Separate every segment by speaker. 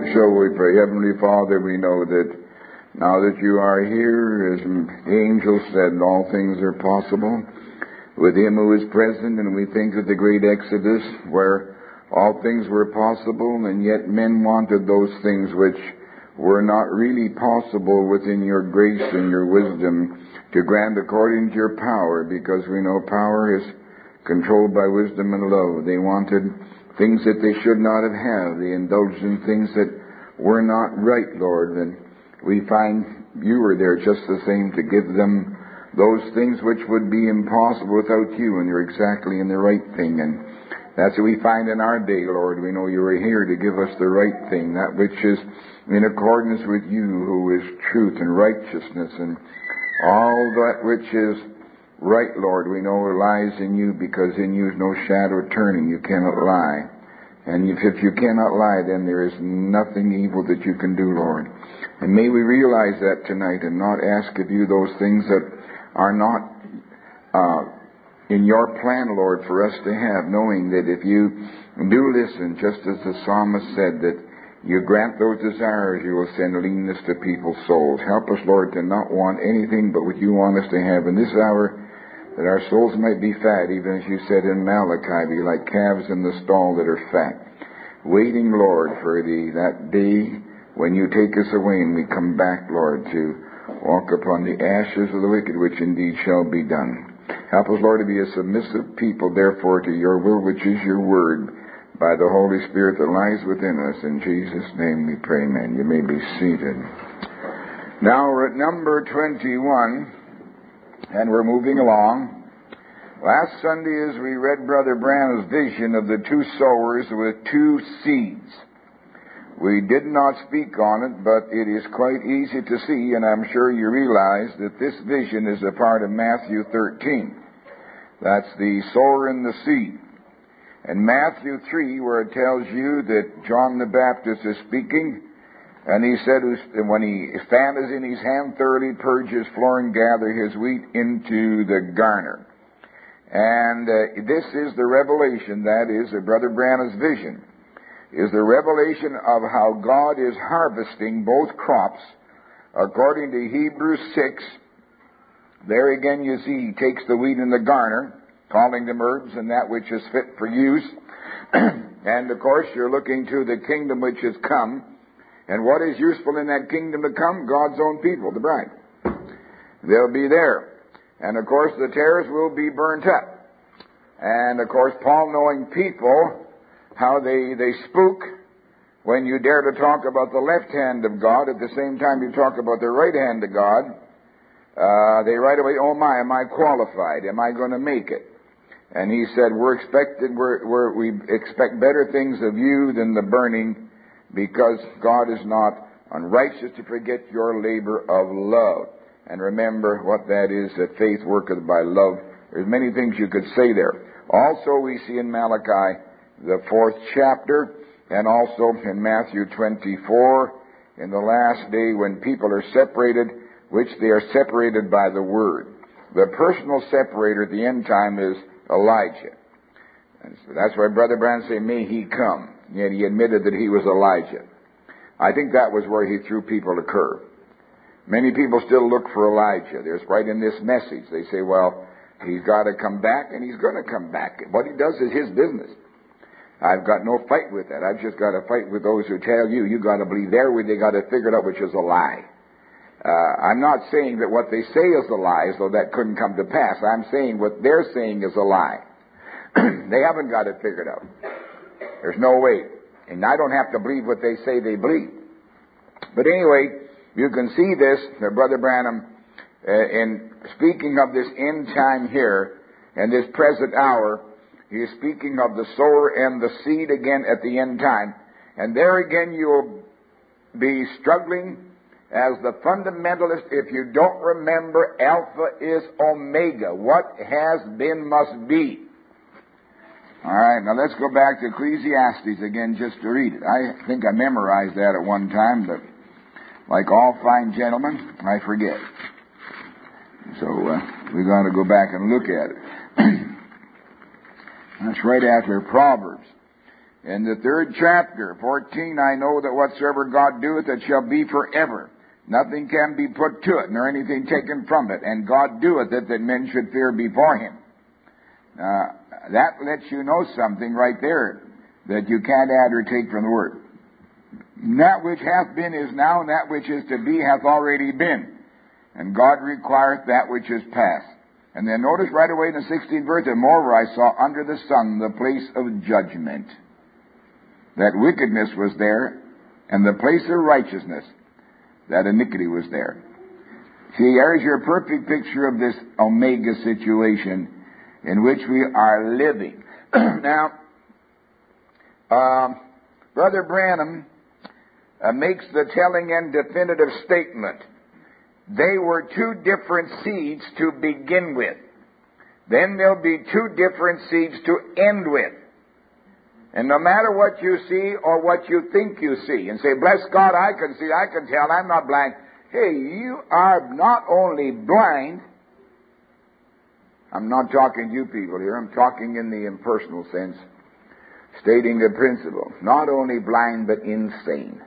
Speaker 1: So we pray. Heavenly Father, we know that now that you are here, as the angel said, all things are possible with him who is present, and we think of the great Exodus where all things were possible, and yet men wanted those things which were not really possible within your grace and your wisdom to grant according to your power, because we know power is controlled by wisdom and love. They wanted things that they should not have had. They indulged in things that were not right, Lord, and we find you were there just the same to give them those things which would be impossible without you, and you're exactly in the right thing. And that's what we find in our day, Lord. We know you are here to give us the right thing, that which is in accordance with you, who is truth and righteousness, and all that which is right, Lord, we know lies in you, because in you is no shadow of turning. You cannot lie. And if you cannot lie, then there is nothing evil that you can do, Lord. And may we realize that tonight and not ask of you those things that are not in your plan, Lord, for us to have, knowing that if you do listen, just as the psalmist said, that you grant those desires, you will send leanness to people's souls. Help us, Lord, to not want anything but what you want us to have in this hour, that our souls might be fat, even as you said in Malachi, be like calves in the stall that are fat, waiting, Lord, for that day when you take us away and we come back, Lord, to walk upon the ashes of the wicked, which indeed shall be done. Help us, Lord, to be a submissive people, therefore, to your will, which is your word, by the Holy Spirit that lies within us. In Jesus' name we pray, amen. You may be seated. Now we're at number 21, and we're moving along. Last Sunday, as we read Brother Branham's vision of the two sowers with two seeds, we did not speak on it, but it is quite easy to see, and I'm sure you realize that this vision is a part of Matthew 13. That's the sower and the seed. And Matthew 3, where it tells you that John the Baptist is speaking, and he said, when his fan is in his hand, thoroughly purge his floor and gather his wheat into the garner. And this is the revelation, that is, of Brother Branham's vision, is the revelation of how God is harvesting both crops according to Hebrews 6. There again you see he takes the wheat in the garner, calling them herbs and that which is fit for use. And of course you're looking to the kingdom which has come. And what is useful in that kingdom to come? God's own people, the bride. They'll be there. And of course the tares will be burnt up. And of course Paul, knowing people, how they spook when you dare to talk about the left hand of God, at the same time you talk about the right hand of God, they right away, oh my, am I qualified? Am I going to make it? And he said, we expect better things of you than the burning, because God is not unrighteous to forget your labor of love. And remember what that is, that faith worketh by love. There's many things you could say there. Also we see in Malachi, the 4th chapter, and also in Matthew 24, in the last day when people are separated, which they are separated by the Word. The personal separator at the end time is Elijah. And so that's why Brother Branham said, may he come. Yet he admitted that he was Elijah. I think that was where he threw people a curve. Many people still look for Elijah. There's right in this message. They say, well, he's got to come back, and he's going to come back. What he does is his business. I've got no fight with that. I've just got to fight with those who tell you got to believe their way, they got to figure it out, which is a lie. I'm not saying that what they say is a lie, as though that couldn't come to pass. I'm saying what they're saying is a lie. They haven't got it figured out. There's no way. And I don't have to believe what they say they believe. But anyway, you can see this, Brother Branham, in speaking of this end time here, and this present hour, he is speaking of the sower and the seed again at the end time. And there again you'll be struggling as the fundamentalist if you don't remember Alpha is Omega. What has been must be. All right, now let's go back to Ecclesiastes again just to read it. I think I memorized that at one time, but like all fine gentlemen, I forget. So we've got to go back and look at it. That's right after Proverbs. In the 3rd chapter, 14, I know that whatsoever God doeth, it shall be forever. Nothing can be put to it, nor anything taken from it. And God doeth it, that men should fear before him. That lets you know something right there, that you can't add or take from the Word. That which hath been is now, and that which is to be hath already been. And God requireth that which is past. And then notice right away in the 16th verse, and moreover I saw under the sun the place of judgment. That wickedness was there, and the place of righteousness, that iniquity was there. See, there's your perfect picture of this omega situation in which we are living. Now, Brother Branham makes the telling and definitive statement. They were two different seeds to begin with. Then there'll be two different seeds to end with. And no matter what you see or what you think you see, and say, bless God, I can see, I can tell, I'm not blind. Hey, you are not only blind. I'm not talking to you people here. I'm talking in the impersonal sense, stating the principle. Not only blind, but insane.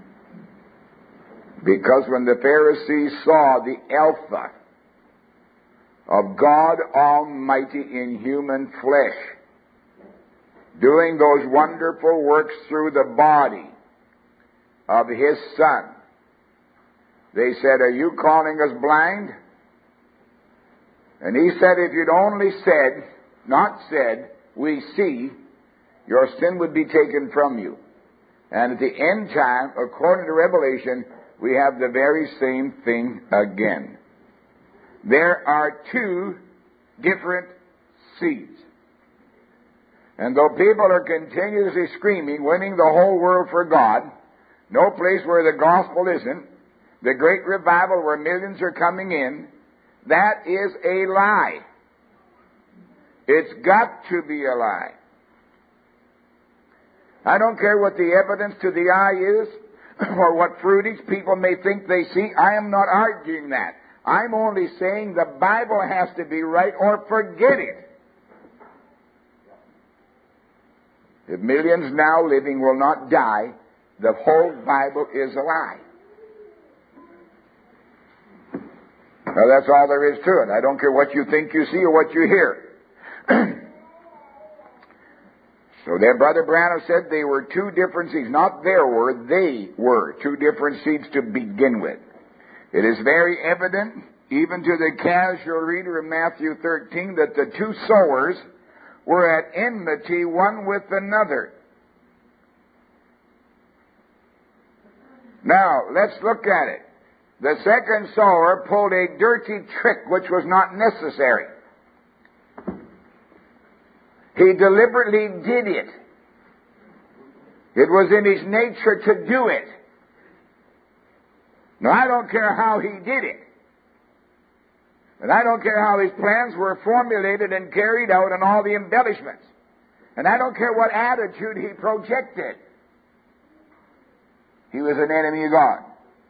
Speaker 1: Because when the Pharisees saw the Alpha of God Almighty in human flesh, doing those wonderful works through the body of His Son, they said, are you calling us blind? And He said, if you'd only said, not said, we see, your sin would be taken from you. And at the end time, according to Revelation, we have the very same thing again. There are two different seeds. And though people are continuously screaming, winning the whole world for God, no place where the gospel isn't, the great revival where millions are coming in, that is a lie. It's got to be a lie. I don't care what the evidence to the eye is, or what fruitage people may think they see. I am not arguing that. I'm only saying the Bible has to be right or forget it. If millions now living will not die, the whole Bible is a lie. Now that's all there is to it. I don't care what you think you see or what you hear. So there, Brother Branham said they were two different seeds. Not there were, they were two different seeds to begin with. It is very evident, even to the casual reader in Matthew 13, that the two sowers were at enmity one with another. Now, let's look at it. The second sower pulled a dirty trick which was not necessary. He deliberately did it. It was in his nature to do it. Now, I don't care how he did it. And I don't care how his plans were formulated and carried out and all the embellishments. And I don't care what attitude he projected. He was an enemy of God.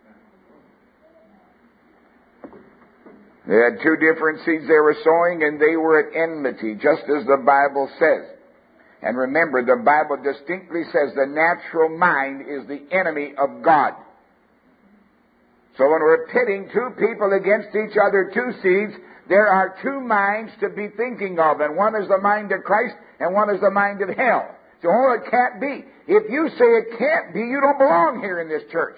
Speaker 1: They had two different seeds they were sowing, and they were at enmity, just as the Bible says. And remember, the Bible distinctly says the natural mind is the enemy of God. So when we're pitting two people against each other, two seeds, there are two minds to be thinking of, and one is the mind of Christ, and one is the mind of hell. So, oh, it can't be. If you say it can't be, you don't belong here in this church.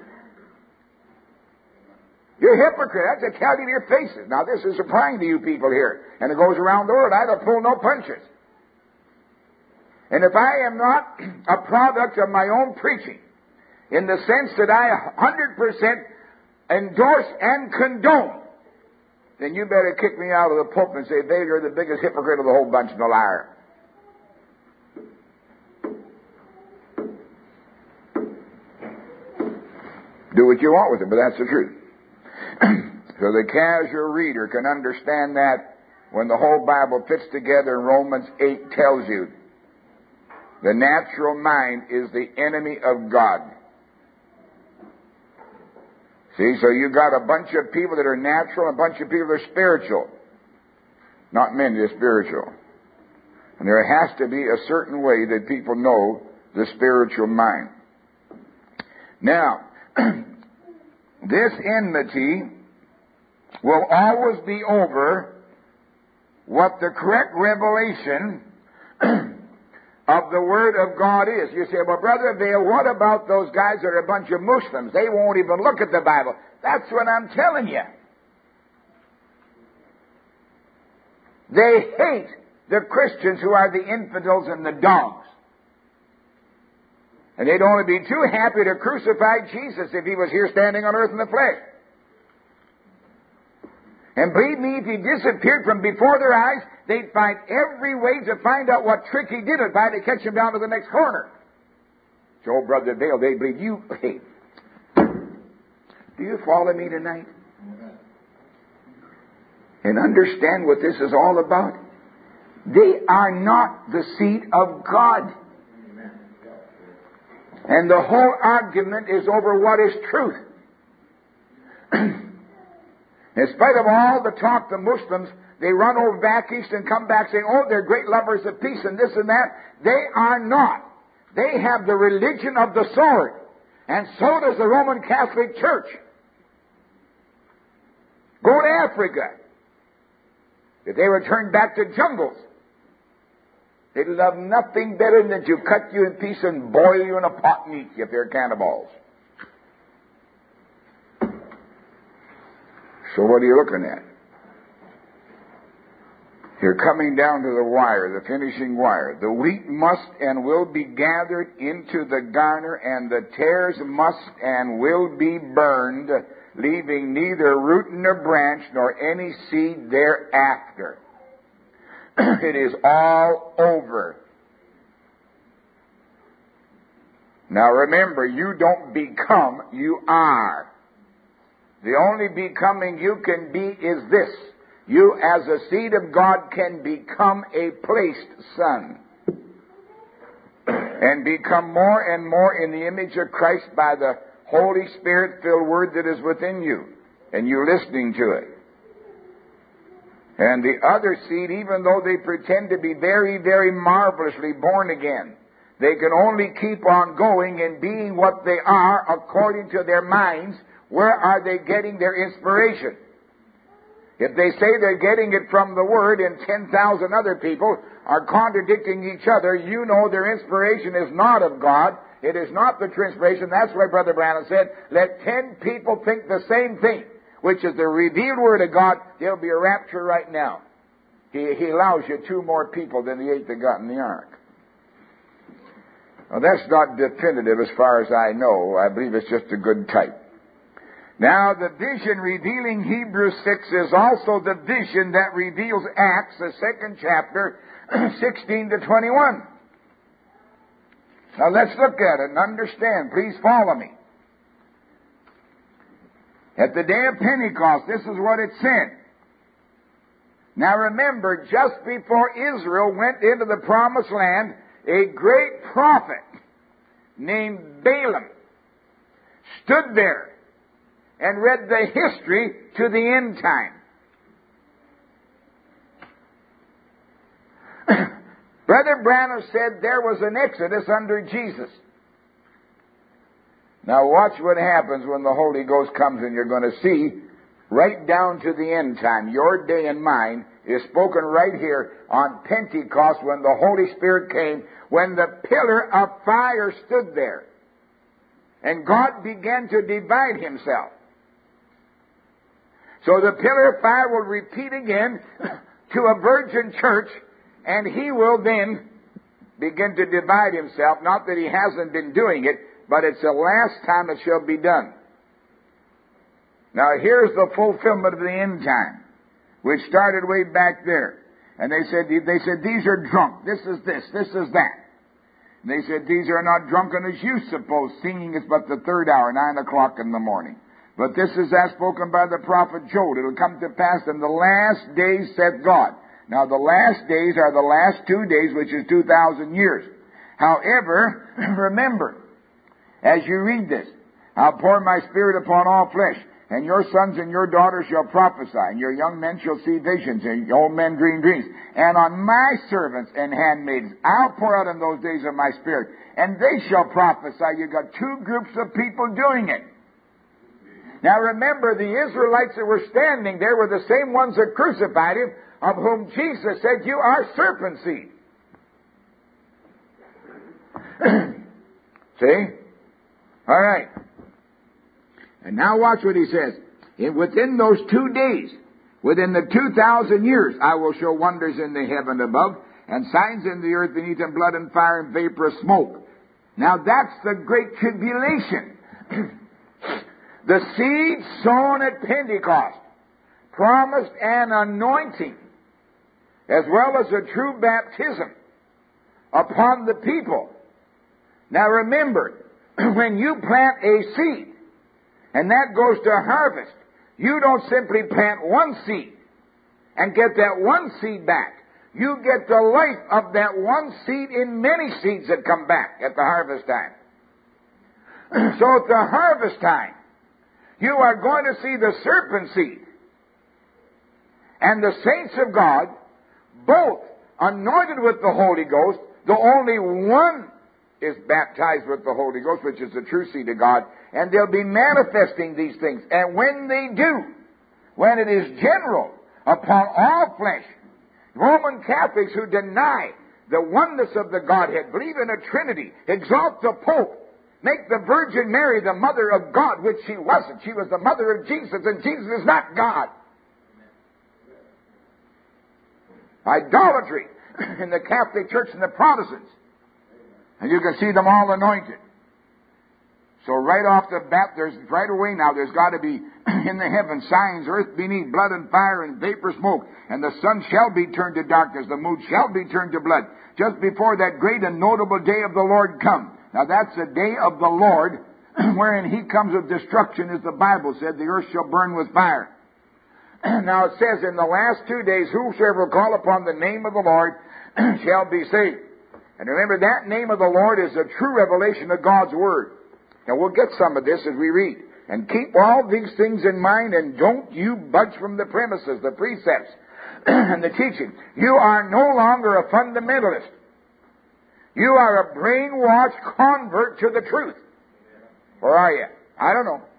Speaker 1: You're a hypocrite. That's a tell you to your faces. Now, this is surprising to you people here. And it goes around the world. I don't pull no punches. And if I am not a product of my own preaching, in the sense that I 100% endorse and condone, then you better kick me out of the pulpit and say, Bailey, you're the biggest hypocrite of the whole bunch and a liar. Do what you want with it, but that's the truth. So the casual reader can understand that when the whole Bible fits together and Romans 8 tells you the natural mind is the enemy of God. See, so you got a bunch of people that are natural and a bunch of people that are spiritual. Not men, they're spiritual. And there has to be a certain way that people know the spiritual mind. Now, this enmity will always be over what the correct revelation of the Word of God is. You say, well, Brother Vail, what about those guys that are a bunch of Muslims? They won't even look at the Bible. That's what I'm telling you. They hate the Christians who are the infidels and the dogs. And they'd only be too happy to crucify Jesus if he was here standing on earth in the flesh. And believe me, if he disappeared from before their eyes, they'd find every way to find out what trick he did and try to catch him down to the next corner. So, Brother Vail, they believe you. Hey, do you follow me tonight? And understand what this is all about? They are not the seed of God. And the whole argument is over what is truth. In spite of all the talk, the Muslims, they run over back east and come back saying, oh, they're great lovers of peace and this and that. They are not. They have the religion of the sword. And so does the Roman Catholic Church. Go to Africa. If they were turned back to jungles, they'd love nothing better than to cut you in pieces and boil you in a pot and eat you if they're cannibals. So what are you looking at? You're coming down to the wire, the finishing wire. The wheat must and will be gathered into the garner, and the tares must and will be burned, leaving neither root nor branch nor any seed thereafter. It is all over. Now remember, you don't become, you are. The only becoming you can be is this. You, as a seed of God, can become a placed son and become more and more in the image of Christ by the Holy Spirit-filled Word that is within you, and you listening to it. And the other seed, even though they pretend to be very, very marvelously born again, they can only keep on going and being what they are according to their minds. Where are they getting their inspiration? If they say they're getting it from the Word and 10,000 other people are contradicting each other, you know their inspiration is not of God. It is not the true inspiration. That's why Brother Branham said, let 10 people think the same thing, which is the revealed Word of God. There'll be a rapture right now. He allows you 2 more people than the 8 that got in the ark. Well, that's not definitive as far as I know. I believe it's just a good type. Now, the vision revealing Hebrews 6 is also the vision that reveals Acts, the 2nd chapter, 16 to 21. Now, let's look at it and understand. Please follow me. At the day of Pentecost, this is what it said. Now, remember, just before Israel went into the promised land, a great prophet named Balaam stood there and read the history to the end time. Brother Branham said there was an exodus under Jesus. Now watch what happens when the Holy Ghost comes, and you're going to see right down to the end time. Your day and mine is spoken right here on Pentecost when the Holy Spirit came, when the pillar of fire stood there. And God began to divide himself. So the pillar of fire will repeat again to a virgin church, and he will then begin to divide himself. Not that he hasn't been doing it, but it's the last time it shall be done. Now here's the fulfillment of the end time, which started way back there. And they said, these are drunk. This is this. This is that. And they said, these are not drunken as you suppose. Singing is but the 3rd hour, 9 o'clock in the morning. But this is as spoken by the prophet Joel. It will come to pass in the last days, saith God. Now the last days are the last 2 days, which is 2,000 years. However, remember, as you read this, I'll pour my Spirit upon all flesh. And your sons and your daughters shall prophesy, and your young men shall see visions, and your old men dream dreams. And on my servants and handmaids I'll pour out in those days of my Spirit, and they shall prophesy. You've got two groups of people doing it. Now remember, the Israelites that were standing there were the same ones that crucified him, of whom Jesus said, you are serpent seed. See? All right. And now watch what he says. Within those 2 days, within the 2,000 years, I will show wonders in the heaven above, and signs in the earth beneath, and blood and fire and vapor of smoke. Now that's the great tribulation. The seed sown at Pentecost promised an anointing, as well as a true baptism upon the people. Now remember, when you plant a seed, and that goes to harvest, you don't simply plant one seed and get that one seed back. You get the life of that one seed in many seeds that come back at the harvest time. So at the harvest time, you are going to see the serpent seed and the saints of God, both anointed with the Holy Ghost. The only one is baptized with the Holy Ghost, which is the true seed of God, and they'll be manifesting these things. And when they do, when it is general upon all flesh, Roman Catholics who deny the oneness of the Godhead, believe in a Trinity, exalt the Pope, make the Virgin Mary the mother of God, which she wasn't. She was the mother of Jesus, and Jesus is not God. Idolatry in the Catholic Church and the Protestants. And you can see them all anointed. So right off the bat, right away now, there's got to be in the heavens signs, earth beneath, blood and fire and vapor smoke. And the sun shall be turned to darkness, the moon shall be turned to blood, just before that great and notable day of the Lord come. Now that's the day of the Lord, wherein he comes with destruction, as the Bible said, the earth shall burn with fire. Now it says, in the last 2 days, whosoever will call upon the name of the Lord shall be saved. And remember, that name of the Lord is a true revelation of God's Word. Now we'll get some of this as we read. And keep all these things in mind, and don't you budge from the premises, the precepts, and the teaching. You are no longer a fundamentalist. You are a brainwashed convert to the truth. Or are you? I don't know.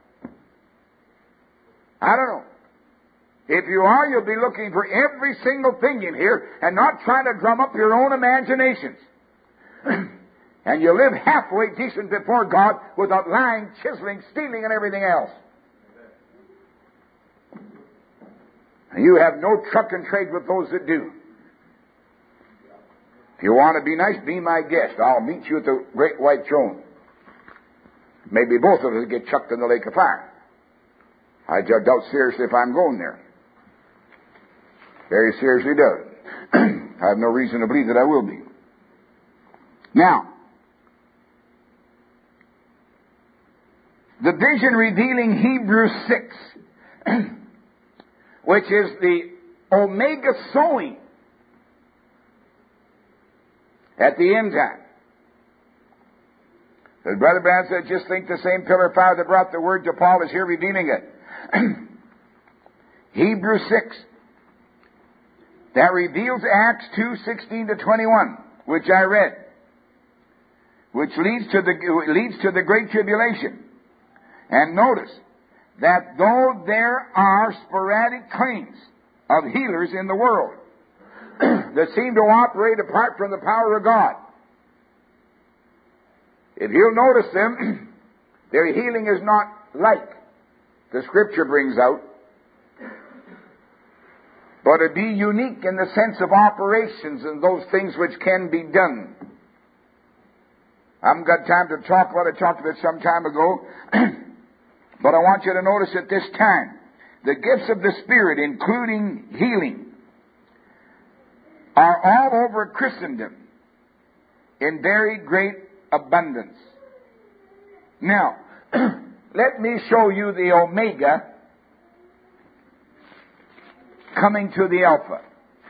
Speaker 1: I don't know. If you are, you'll be looking for every single thing in here and not trying to drum up your own imaginations. And you live halfway decent before God without lying, chiseling, stealing, and everything else. And you have no truck and trade with those that do. If you want to be nice, be my guest. I'll meet you at the great white throne. Maybe both of us get chucked in the lake of fire. I doubt seriously if I'm going there. Very seriously doubt it. I have no reason to believe that I will be. Now, the vision revealing Hebrews 6, which is the Omega sowing at the end time. As Brother Branham said, just think the same pillar of fire that brought the word to Paul is here revealing it. Hebrews 6. That reveals Acts 2:16-21, which I read, which leads to the Great Tribulation. And notice that though there are sporadic claims of healers in the world that seem to operate apart from the power of God, if you'll notice them, their healing is not like the Scripture brings out, but it be unique in the sense of operations and those things which can be done. I haven't got time to talk about it. I talked about it some time ago. But I want you to notice at this time, the gifts of the Spirit, including healing, are all over Christendom in very great abundance. Now, let me show you the Omega coming to the Alpha.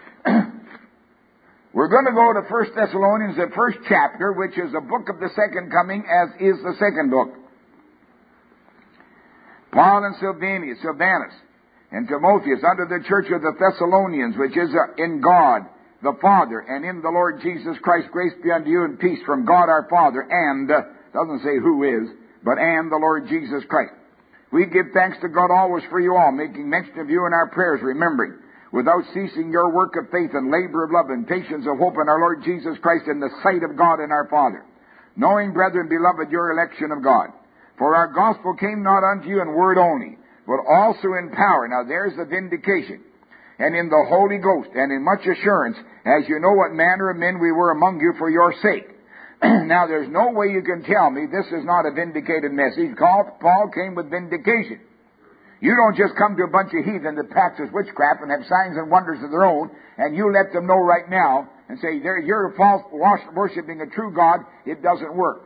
Speaker 1: We're going to go to 1 Thessalonians, the first chapter, which is a book of the second coming, as is the second book. Paul and Silvanus, and Timotheus, unto the church of the Thessalonians, which is in God the Father, and in the Lord Jesus Christ, grace be unto you and peace from God our Father, and, doesn't say who is, but and the Lord Jesus Christ. We give thanks to God always for you all, making mention of you in our prayers, remembering, without ceasing, your work of faith and labor of love and patience of hope in our Lord Jesus Christ in the sight of God and our Father. Knowing, brethren, beloved, your election of God. For our gospel came not unto you in word only, but also in power. Now there's the vindication. And in the Holy Ghost, and in much assurance, as you know what manner of men we were among you for your sake. Now there's no way you can tell me this is not a vindicated message. Paul came with vindication. You don't just come to a bunch of heathen that practice witchcraft and have signs and wonders of their own, and you let them know right now and say, you're false worshiping a true God. It doesn't work.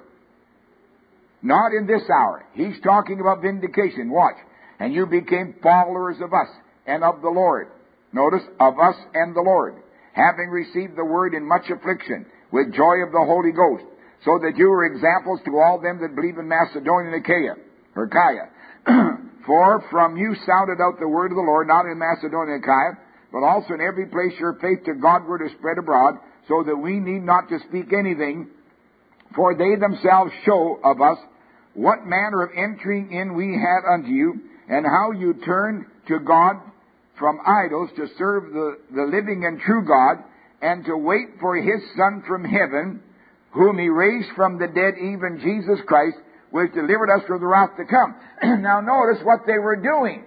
Speaker 1: Not in this hour. He's talking about vindication. Watch. And you became followers of us and of the Lord. Notice, of us and the Lord, having received the word in much affliction, with joy of the Holy Ghost, so that you were examples to all them that believe in Macedonia and Achaia. For from you sounded out the word of the Lord, not in Macedonia and Achaia, but also in every place your faith to Godward is spread abroad, so that we need not to speak anything, for they themselves show of us what manner of entering in we had unto you, and how you turned to God from idols to serve the living and true God, and to wait for his Son from heaven, whom he raised from the dead, even Jesus Christ, which delivered us from the wrath to come. Now notice what they were doing.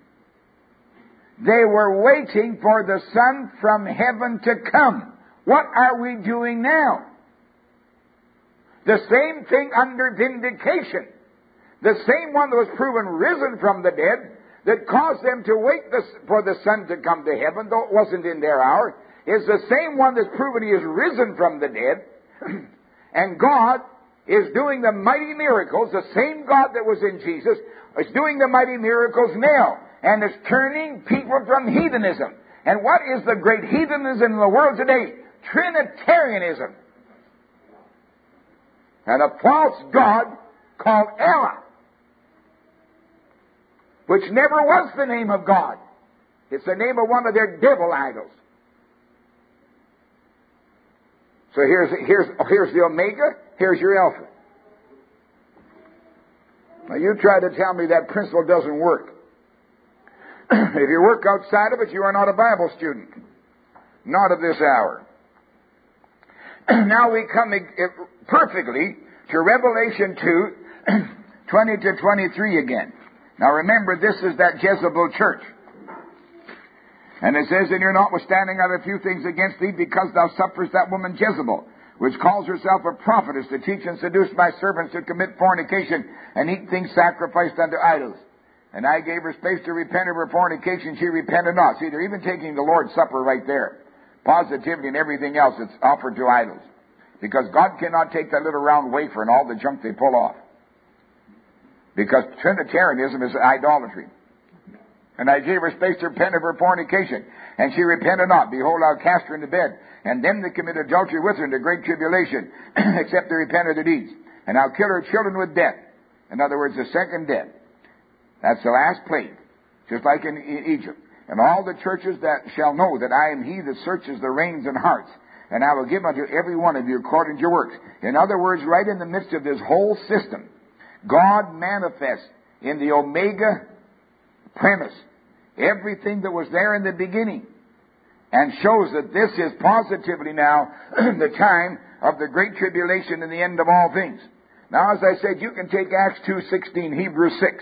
Speaker 1: They were waiting for the Son from heaven to come. What are we doing now? The same thing under vindication. The same one that was proven risen from the dead, that caused them to wait for the Son to come to heaven, though it wasn't in their hour, is the same one that's proven he is risen from the dead. And God is doing the mighty miracles. The same God that was in Jesus is doing the mighty miracles now, and is turning people from heathenism. And what is the great heathenism in the world today? Trinitarianism. And a false god called Allah, which never was the name of God. It's the name of one of their devil idols. So here's the Omega, here's your Alpha. Now you try to tell me that principle doesn't work. If you work outside of it, you are not a Bible student. Not of this hour. Now we come perfectly to Revelation 2, 20 to 23 again. Now remember, this is that Jezebel church. And it says, and you're notwithstanding I have a few things against thee, because thou sufferest that woman Jezebel, which calls herself a prophetess, to teach and seduce my servants to commit fornication and eat things sacrificed unto idols. And I gave her space to repent of her fornication. She repented not. See, they're even taking the Lord's Supper right there. Positivity and everything else that's offered to idols. Because God cannot take that little round wafer and all the junk they pull off. Because Trinitarianism is idolatry. And I gave her space to repent of her fornication, and she repented not. Behold, I'll cast her into bed, and them that commit adultery with her into great tribulation, except they repent of their deeds. And I'll kill her children with death. In other words, the second death. That's the last plague, just like in Egypt. And all the churches that shall know that I am he that searches the reins and hearts, and I will give unto every one of you according to your works. In other words, right in the midst of this whole system, God manifests in the Omega premise everything that was there in the beginning, and shows that this is positively now the time of the great tribulation and the end of all things. Now, as I said, you can take Acts 2:16, Hebrews 6,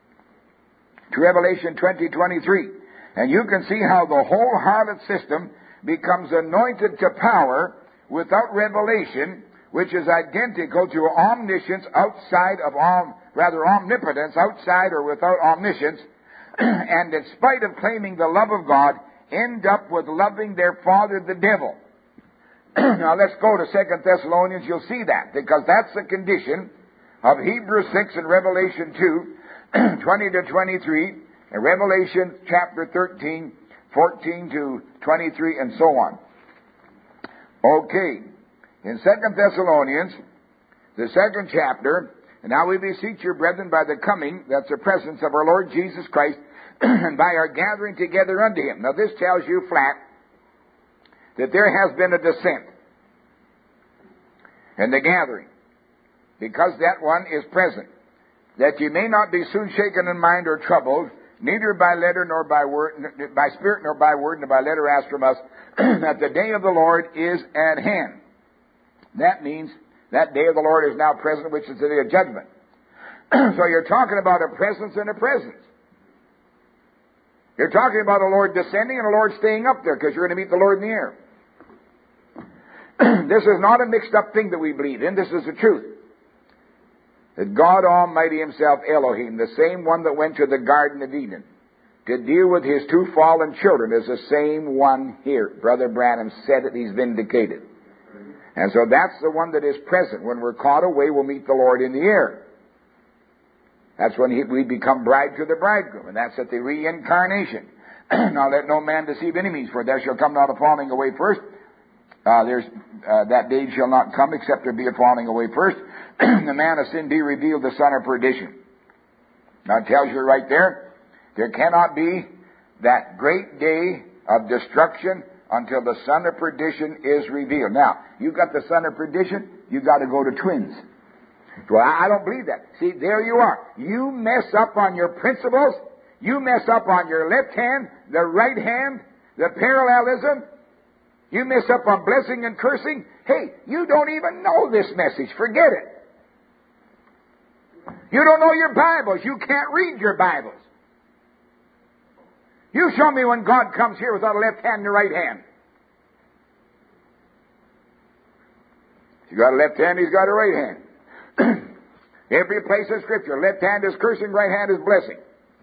Speaker 1: to Revelation 20:23, and you can see how the whole harlot system becomes anointed to power without revelation, which is identical to omniscience outside of omnipotence, outside or without omniscience, and in spite of claiming the love of God, end up with loving their father, the devil. Now let's go to 2 Thessalonians. You'll see that, because that's the condition of Hebrews 6 and Revelation 2, 20 to 23, and Revelation chapter 13, 14 to 23, and so on. Okay. In 2 Thessalonians, the second chapter, And now we beseech you, brethren, by the coming, that's the presence of our Lord Jesus Christ, and by our gathering together unto him. Now this tells you flat that there has been a descent in the gathering, because that one is present, that ye may not be soon shaken in mind or troubled, neither by letter nor by word, by spirit nor by word, nor by letter asked from us, that the day of the Lord is at hand. That means that day of the Lord is now present, which is the day of judgment. So you're talking about a presence and a presence. You're talking about a Lord descending and a Lord staying up there, because you're going to meet the Lord in the air. This is not a mixed up thing that we believe in. This is the truth. That God Almighty himself, Elohim, the same one that went to the Garden of Eden to deal with his two fallen children, is the same one here. Brother Branham said it, he's vindicated. And so that's the one that is present. When we're caught away, we'll meet the Lord in the air. That's when we become bride to the bridegroom, and that's at the reincarnation. Now let no man deceive any means, for there shall come not a falling away first. That day shall not come except there be a falling away first. The man of sin be revealed, the son of perdition. Now it tells you right there, there cannot be that great day of destruction until the son of perdition is revealed. Now, you got the son of perdition, you got to go to twins. Well, I don't believe that. See, there you are. You mess up on your principles, you mess up on your left hand, the right hand, the parallelism, you mess up on blessing and cursing. Hey, you don't even know this message. Forget it. You don't know your Bibles. You can't read your Bibles. You show me when God comes here without a left hand and a right hand. If you got a left hand, he's got a right hand. Every place in Scripture, left hand is cursing, right hand is blessing.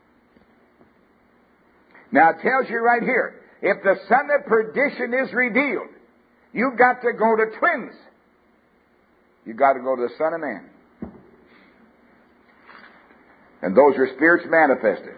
Speaker 1: Now it tells you right here, if the son of perdition is revealed, you've got to go to twins. You've got to go to the Son of Man. And those are spirits manifested.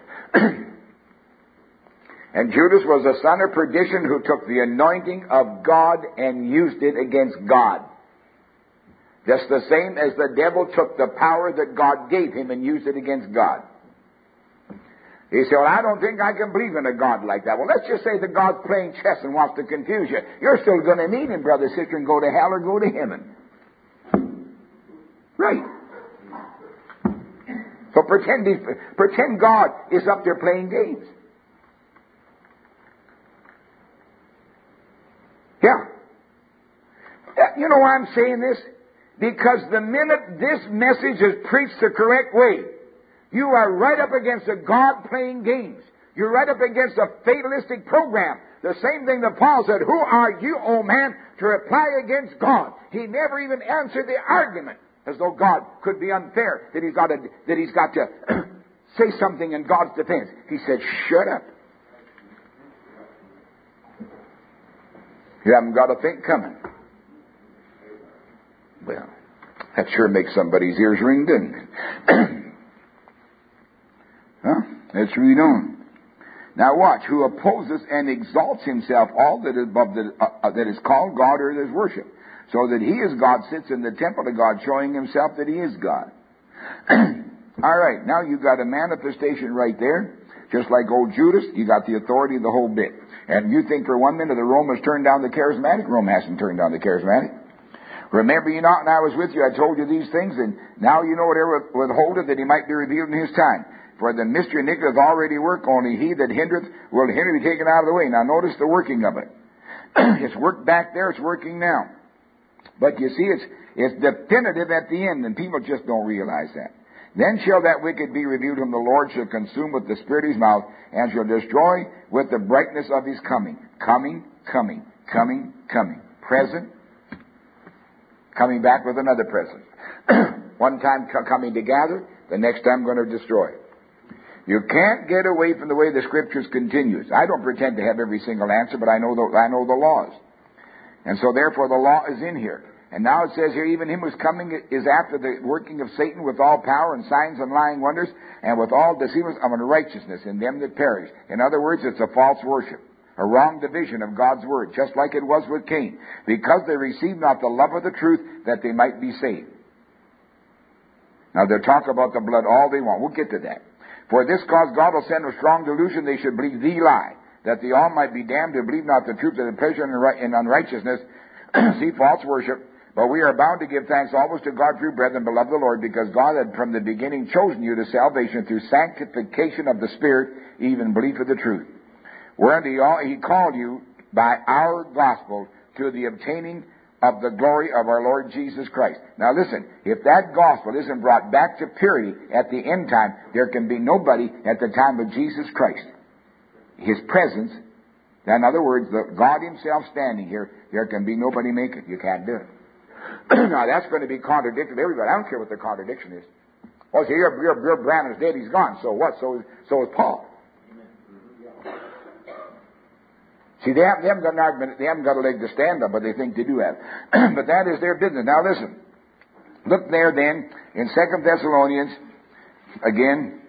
Speaker 1: And Judas was a son of perdition who took the anointing of God and used it against God. Just the same as the devil took the power that God gave him and used it against God. He said, well, I don't think I can believe in a God like that. Well, let's just say that God's playing chess and wants to confuse you. You're still going to meet him, brother, sister, and go to hell or go to heaven. Right. So pretend God is up there playing games. Yeah. You know why I'm saying this? Because the minute this message is preached the correct way, you are right up against a God playing games. You're right up against a fatalistic program. The same thing that Paul said, who are you, O man, to reply against God? He never even answered the argument, as though God could be unfair, that he's got to say something in God's defense. He said, shut up. You haven't got a thing coming. Well, that sure makes somebody's ears ring, doesn't it? Huh? Let's read on. Now watch. Who opposes and exalts himself all that is above that is called God or that is worship, so that he is God, sits in the temple of God, showing himself that he is God. All right. Now you got a manifestation right there. Just like old Judas, you got the authority of the whole bit. And you think for 1 minute the Rome has turned down the charismatic? Rome hasn't turned down the charismatic. Remember ye not, when I was with you, I told you these things, and now you know whatever withholdeth, that he might be revealed in his time. For the mystery of iniquity doth already work, only he that hindereth will hinder be taken out of the way. Now notice the working of it. It's worked back there, it's working now. But you see, it's definitive at the end, and people just don't realize that. Then shall that wicked be revealed, whom the Lord shall consume with the spirit of his mouth, and shall destroy with the brightness of his coming. Coming. Present. Coming back with another present. One time coming to gather, the next time going to destroy. You can't get away from the way the Scriptures continues. I don't pretend to have every single answer, but I know the laws. And so therefore the law is in here. And now it says here, even him who's coming is after the working of Satan with all power and signs and lying wonders, and with all deceivers of unrighteousness in them that perish. In other words, it's a false worship, a wrong division of God's word, just like it was with Cain, because they received not the love of the truth, that they might be saved. Now they'll talk about the blood all they want. We'll get to that. For this cause God will send a strong delusion, they should believe the lie, that they all might be damned who believe not the truth, that have pleasure in unrighteousness, see false worship. But we are bound to give thanks always to God through brethren, beloved of the Lord, because God had from the beginning chosen you to salvation through sanctification of the Spirit, even belief of the truth. Wherein he called you by our gospel to the obtaining of the glory of our Lord Jesus Christ. Now listen, if that gospel isn't brought back to purity at the end time, there can be nobody at the time of Jesus Christ. His presence, in other words, God Himself standing here, there can be nobody make it. You can't do it. Now that's going to be contradicted to everybody. I don't care what the contradiction is. Well, see, your Branham's dead, he's gone. So what? So is Paul. See, they haven't got an argument, they haven't got a leg to stand on, but they think they do have. But that is their business. Now listen. Look there then in 2 Thessalonians, again,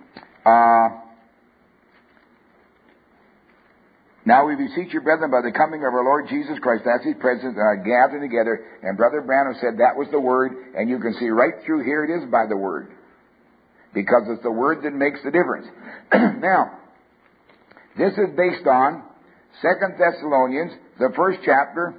Speaker 1: now we beseech you, brethren, by the coming of our Lord Jesus Christ, that's His presence, gathering together. And Brother Branham said that was the Word, and you can see right through here it is by the Word. Because it's the Word that makes the difference. Now, this is based on 2 Thessalonians, the first chapter,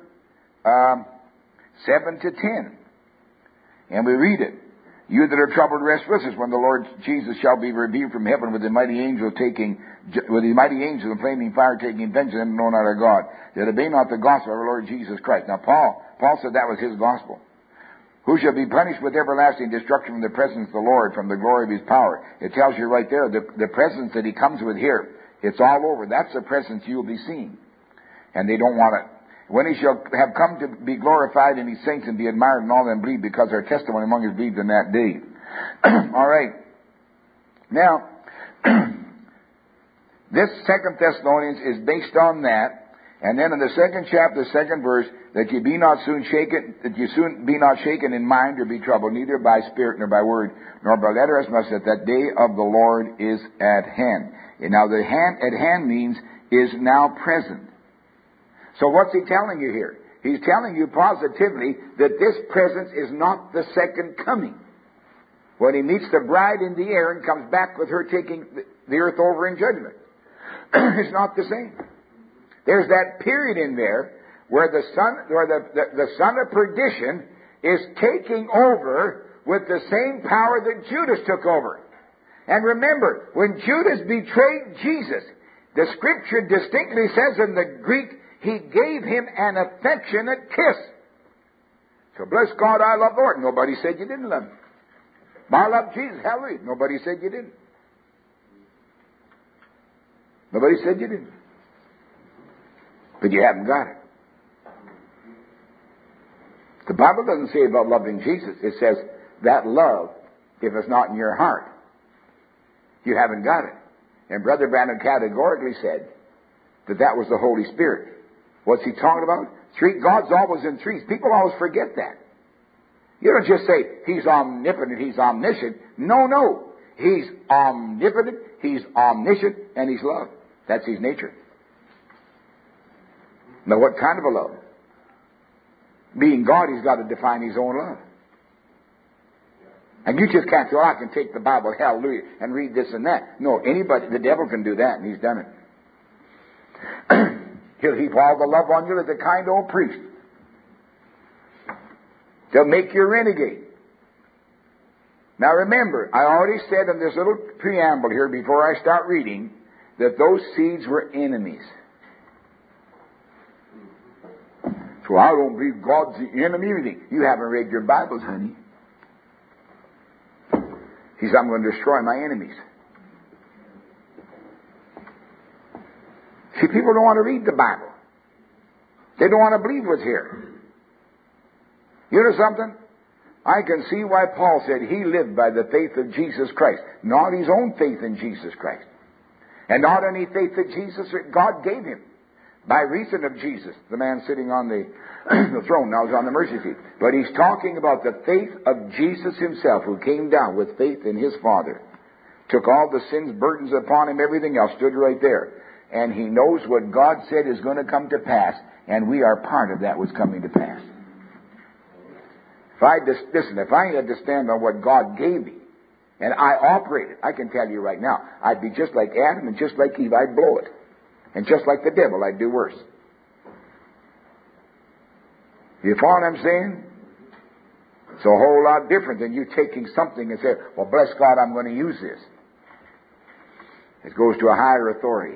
Speaker 1: 7 to 10. And we read it. You that are troubled, rest with us when the Lord Jesus shall be revealed from heaven with the mighty angel in flaming fire taking vengeance and know not our God, that obey not the gospel of our Lord Jesus Christ. Now Paul said that was his gospel. Who shall be punished with everlasting destruction from the presence of the Lord, from the glory of His power. It tells you right there, the presence that He comes with here, it's all over. That's the presence you'll be seeing. And they don't want it. When He shall have come to be glorified in His saints and be admired in all them believe, because our testimony among us believed in that day. All right. Now, this 2 Thessalonians is based on that. And then in the second chapter, the second verse, that you be not soon shaken, that you soon be not shaken in mind or be troubled, neither by spirit nor by word, nor by letter as much that that day of the Lord is at hand. And now the hand at hand means is now present. So what's he telling you here? He's telling you positively that this presence is not the second coming. When He meets the bride in the air and comes back with her taking the earth over in judgment. It's not the same. There's that period in there where the son of perdition is taking over with the same power that Judas took over. And remember, when Judas betrayed Jesus, the Scripture distinctly says in the Greek, he gave him an affectionate kiss. So bless God, I love the Lord. Nobody said you didn't love Him. I love Jesus. Hallelujah. Nobody said you didn't. Nobody said you didn't. But you haven't got it. The Bible doesn't say about loving Jesus. It says that love, if it's not in your heart, you haven't got it. And Brother Branham categorically said that was the Holy Spirit. What's he talking about? God's always in threes. People always forget that. You don't just say He's omnipotent, He's omniscient. No. He's omnipotent, He's omniscient, and He's love. That's His nature. Now what kind of a love? Being God, He's got to define His own love. And you just can't say, I can take the Bible, hallelujah, and read this and that. No, anybody, the devil can do that, and he's done it. He'll heap all the love on you as a kind old priest. They'll make you a renegade. Now remember, I already said in this little preamble here before I start reading that those seeds were enemies. So I don't believe God's the enemy or anything. You haven't read your Bibles, honey. He said, I'm going to destroy my enemies. See, people don't want to read the Bible. They don't want to believe what's here. You know something? I can see why Paul said he lived by the faith of Jesus Christ. Not his own faith in Jesus Christ. And not any faith that God gave him. By reason of Jesus, the man sitting on the throne, now is on the mercy seat. But he's talking about the faith of Jesus Himself, who came down with faith in His Father. Took all the sins, burdens upon Him, everything else, stood right there. And he knows what God said is going to come to pass, and we are part of that what's coming to pass. If I had to stand on what God gave me, And I operate it. I can tell you right now, I'd be just like Adam and just like Eve. I'd blow it. And just like the devil, I'd do worse. You follow what I'm saying? It's a whole lot different than you taking something and saying, well, bless God, I'm going to use this. It goes to a higher authority.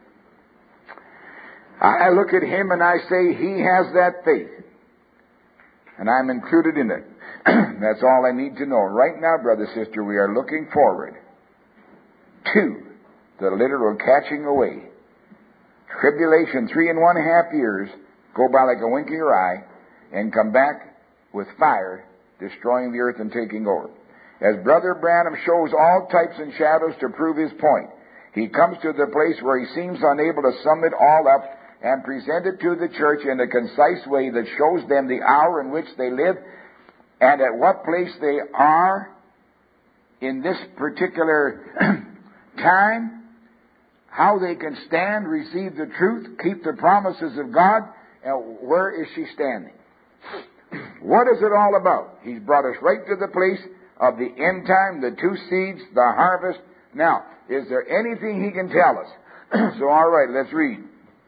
Speaker 1: I look at him and I say, he has that faith. And I'm included in it. That's all I need to know. Right now, brother, sister, we are looking forward to the literal catching away. Tribulation, 3.5 years, go by like a wink of your eye, and come back with fire, destroying the earth and taking over. As Brother Branham shows all types and shadows to prove his point, he comes to the place where he seems unable to sum it all up and present it to the church in a concise way that shows them the hour in which they live and at what place they are in this particular time, how they can stand, receive the truth, keep the promises of God, and where is she standing? What is it all about? He's brought us right to the place of the end time, the two seeds, the harvest. Now, is there anything he can tell us? So, all right, let's read.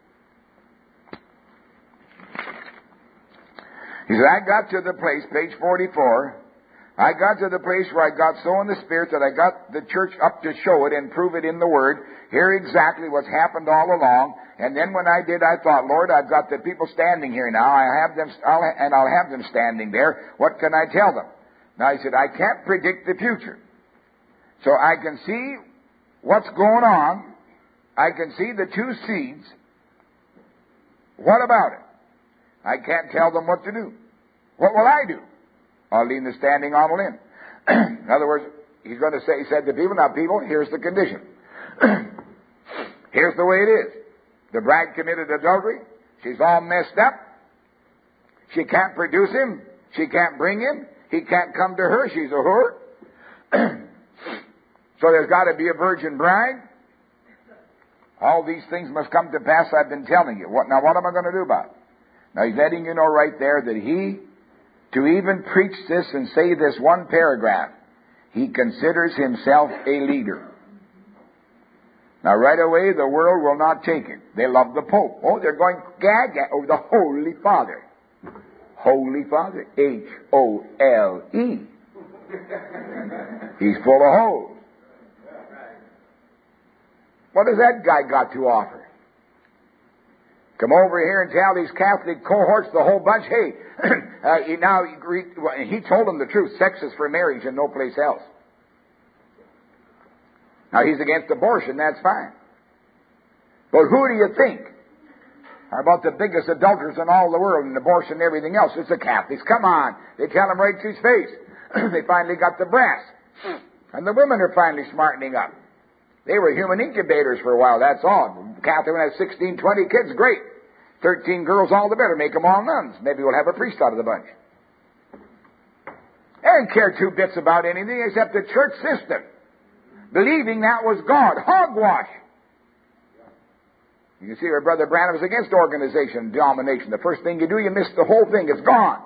Speaker 1: He said, I got to the place, page 44, I got to the place where I got so in the Spirit that I got the church up to show it and prove it in the Word, hear exactly what's happened all along, and then when I did, I thought, Lord, I've got the people standing here now, I'll have them standing there, what can I tell them? Now he said, I can't predict the future. So I can see what's going on, I can see the two seeds, what about it? I can't tell them what to do. What will I do? I'll leave them standing on a limb. In other words, he's going to say, he said to people, now people, here's the condition. Here's the way it is. The bride committed adultery. She's all messed up. She can't produce him. She can't bring him. He can't come to her. She's a whore. So there's got to be a virgin bride. All these things must come to pass, I've been telling you. Now what am I going to do about it? Now he's letting you know right there that he, to even preach this and say this one paragraph, he considers himself a leader. Now right away, the world will not take it. They love the Pope. Oh, they're going gaga over the Holy Father. Holy Father, H-O-L-E. He's full of holes. What has that guy got to offer? Come over here and tell these Catholic cohorts, the whole bunch, hey, he told them the truth. Sex is for marriage and no place else. Now, he's against abortion, that's fine. But who do you think are about the biggest adulterers in all the world and abortion and everything else? It's the Catholics. Come on. They tell him right to his face. They finally got the brass. And the women are finally smartening up. They were human incubators for a while, that's all. Catherine has 16, 20 kids, great. 13 girls, all the better. Make them all nuns. Maybe we'll have a priest out of the bunch. They didn't care two bits about anything except the church system. Believing that was God. Hogwash. You can see where Brother Branham is against organization, domination. The first thing you do, you miss the whole thing. It's gone.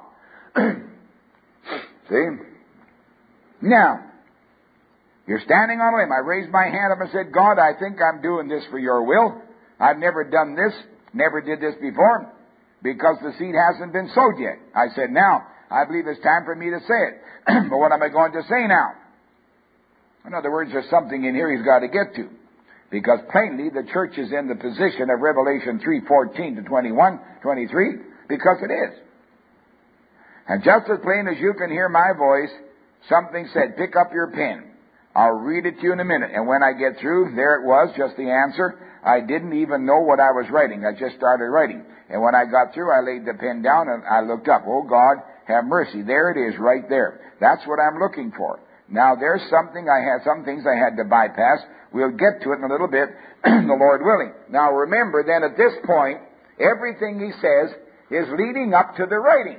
Speaker 1: See? Now, you're standing on a limb. I raised my hand up and said, God, I think I'm doing this for your will. I've never done this, never did this before, because the seed hasn't been sowed yet. I said, now, I believe it's time for me to say it. But what am I going to say now? In other words, there's something in here he's got to get to. Because plainly, the church is in the position of Revelation 3:14 to 21, 23, because it is. And just as plain as you can hear my voice, something said, pick up your pen. I'll read it to you in a minute. And when I get through, there it was, just the answer. I didn't even know what I was writing. I just started writing. And when I got through, I laid the pen down and I looked up. Oh, God, have mercy. There it is, right there. That's what I'm looking for. Now, there's some things I had to bypass. We'll get to it in a little bit, the Lord willing. Now, remember, then, at this point, everything he says is leading up to the writing.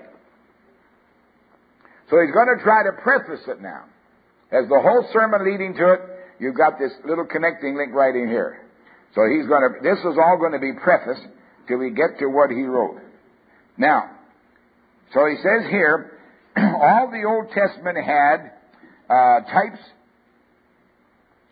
Speaker 1: So he's going to try to preface it now. As the whole sermon leading to it, you've got this little connecting link right in here. So this is all going to be prefaced till we get to what he wrote. Now, so he says here, all the Old Testament had types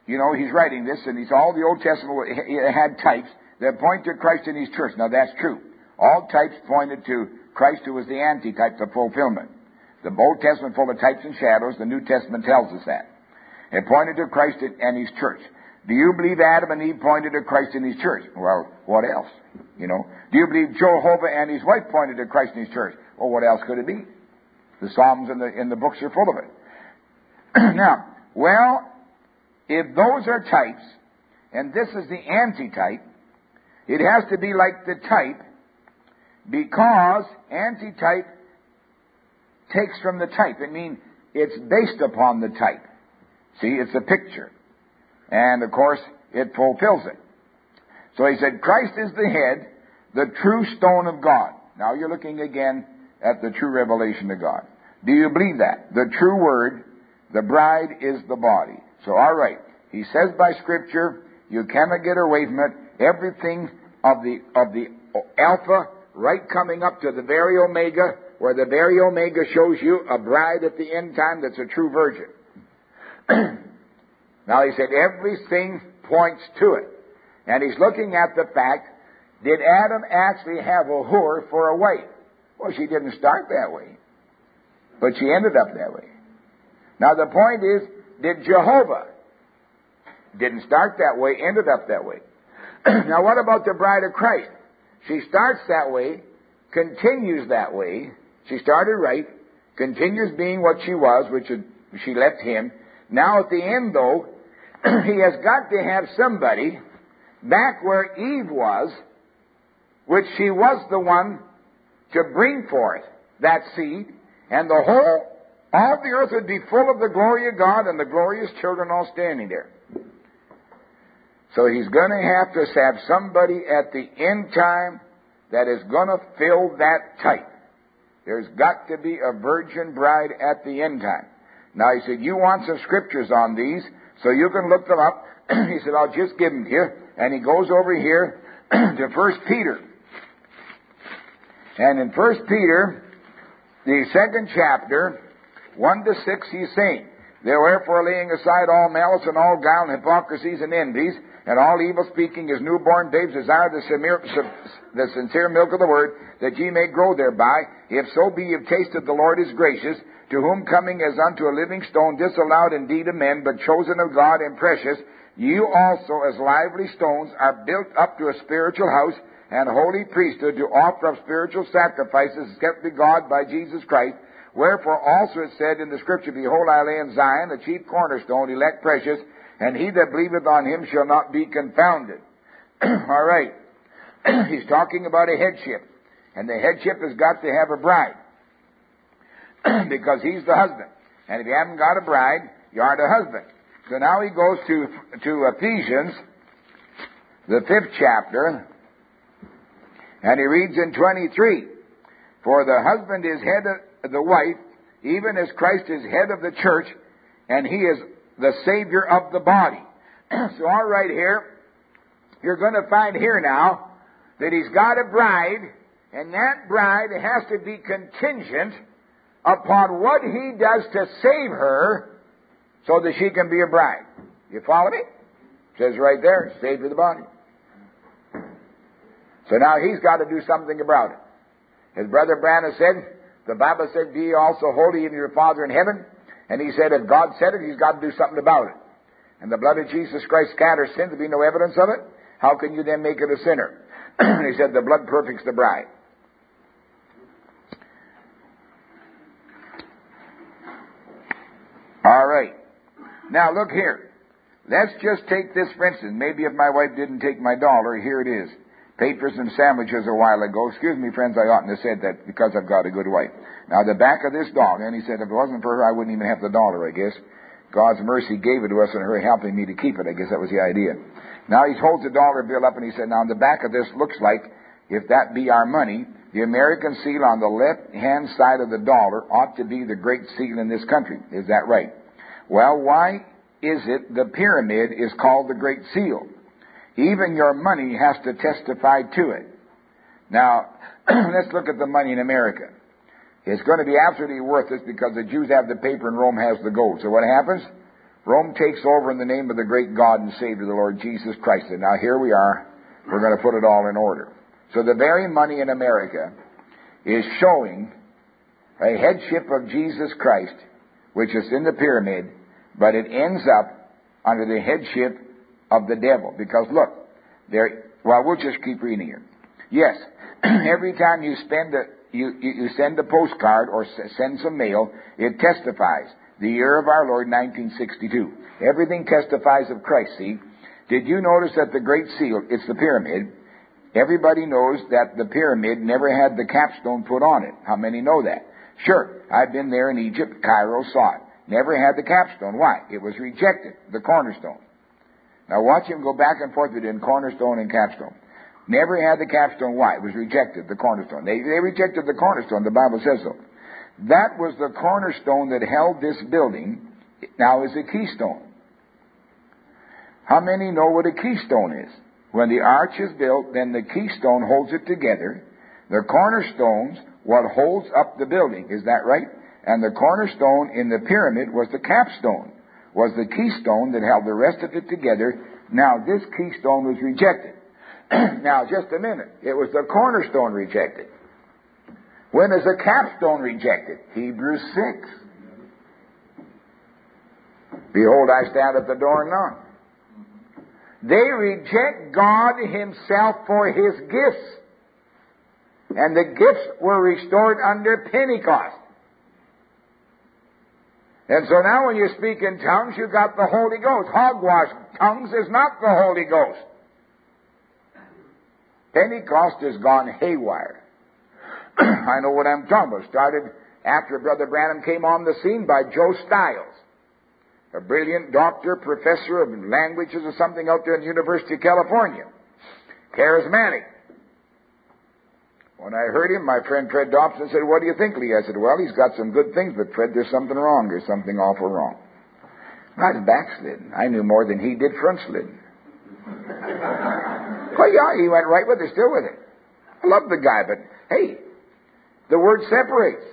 Speaker 1: he's writing this, and all the Old Testament had types that point to Christ in his church. Now, that's true. All types pointed to Christ, who was the antitype, the fulfillment. The Old Testament full of types and shadows. The New Testament tells us that. It pointed to Christ and his church. Do you believe Adam and Eve pointed to Christ in his church? Well, what else? Do you believe Jehovah and his wife pointed to Christ in his church? Well, what else could it be? The Psalms and the books are full of it. Now, if those are types, and this is the antitype, it has to be like the type, because antitype takes from the type. I mean, it's based upon the type. See, it's a picture. And, of course, it fulfills it. So he said, Christ is the head, the true stone of God. Now you're looking again at the true revelation of God. Do you believe that? The true word, the bride is the body. So, all right. He says by Scripture, you cannot get away from it. Everything of the Alpha, right coming up to the very Omega, where the very Omega shows you a bride at the end time that's a true virgin. Now, he said everything points to it. And he's looking at the fact, did Adam actually have a whore for a wife? Well, she didn't start that way. But she ended up that way. Now, the point is, did Jehovah? Didn't start that way, ended up that way. Now, what about the bride of Christ? She starts that way, continues that way. She started right, continues being what she was, which she left him. Now, at the end, though, he has got to have somebody back where Eve was, which she was the one to bring forth that seed, and all the earth would be full of the glory of God and the glorious children all standing there. So he's going to have to have somebody at the end time that is going to fill that type. There's got to be a virgin bride at the end time. Now, he said, you want some scriptures on these, so you can look them up. He said, I'll just give them to you. And he goes over here to 1 Peter. And in 1 Peter, the 2nd chapter, 1 to 6, he's saying, therefore, laying aside all malice and all guile and hypocrisies and envies, and all evil speaking, as newborn babes desire the sincere milk of the word, that ye may grow thereby. If so be ye have tasted the Lord is gracious, to whom coming as unto a living stone, disallowed indeed of men, but chosen of God and precious, you also as lively stones are built up to a spiritual house and holy priesthood, to offer up spiritual sacrifices accepted to God by Jesus Christ. Wherefore also it said in the Scripture, behold, I lay in Zion the chief cornerstone, elect precious, and he that believeth on him shall not be confounded. All right. He's talking about a headship. And the headship has got to have a bride. Because he's the husband. And if you haven't got a bride, you aren't a husband. So now he goes to Ephesians, the 5th chapter, and he reads in 23, for the husband is head of the wife, even as Christ is head of the church, and he is the Savior of the body. So all right here, you're going to find here now that he's got a bride, and that bride has to be contingent upon what he does to save her so that she can be a bride. You follow me? It says right there, Savior of the body. So now he's got to do something about it. As Brother Branham said, the Bible said, be ye also holy in your Father in heaven. And he said, if God said it, he's got to do something about it. And the blood of Jesus Christ scatters sin, to be no evidence of it. How can you then make it a sinner? And he said, the blood perfects the bride. All right. Now look here. Let's just take this for instance. Maybe if my wife didn't take my dollar, here it is. Papers and sandwiches a while ago. Excuse me, friends, I oughtn't have said that because I've got a good wife. Now, the back of this dollar, and he said, if it wasn't for her, I wouldn't even have the dollar, I guess. God's mercy gave it to us and her helping me to keep it. I guess that was the idea. Now, he holds the dollar bill up and he said, now, on the back of this looks like, if that be our money, the American seal on the left-hand side of the dollar ought to be the great seal in this country. Is that right? Well, why is it the pyramid is called the Great Seal? Even your money has to testify to it. Now, let's look at the money in America. It's going to be absolutely worthless because the Jews have the paper and Rome has the gold. So what happens? Rome takes over in the name of the great God and Savior, the Lord Jesus Christ. And now here we are. We're going to put it all in order. So the very money in America is showing a headship of Jesus Christ, which is in the pyramid, but it ends up under the headship of the devil. Because look, we'll just keep reading here. Yes, every time you you send a postcard or send some mail, it testifies the year of our Lord, 1962. Everything testifies of Christ, see? Did you notice that the Great Seal, it's the pyramid, everybody knows that the pyramid never had the capstone put on it. How many know that? Sure, I've been there in Egypt, Cairo, saw it. Never had the capstone. Why? It was rejected, the cornerstone. Now watch him go back and forth between cornerstone and capstone. Never had the capstone. Why? It was rejected, the cornerstone. They rejected the cornerstone, the Bible says so. That was the cornerstone that held this building, now is a keystone. How many know what a keystone is? When the arch is built, then the keystone holds it together. The cornerstone's what holds up the building. Is that right? And the cornerstone in the pyramid was the capstone, was the keystone that held the rest of it together. Now, this keystone was rejected. Now, just a minute. It was the cornerstone rejected. When is the capstone rejected? Hebrews 6. Behold, I stand at the door and knock. They reject God Himself for His gifts. And the gifts were restored under Pentecost. And so now when you speak in tongues, you got the Holy Ghost. Hogwash tongues is not the Holy Ghost. Pentecost has gone haywire. I know what I'm talking about. Started after Brother Branham came on the scene by Joe Stiles, a brilliant doctor, professor of languages or something out there at the University of California. Charismatic. When I heard him, my friend Fred Dobson said, "What do you think, Lee?" I said, "Well, he's got some good things, but Fred, there's something wrong. There's something awful wrong." I was backslidden. I knew more than he did front-slidden. Well, yeah, he went right with it, still with it. I love the guy, but hey, the word separates.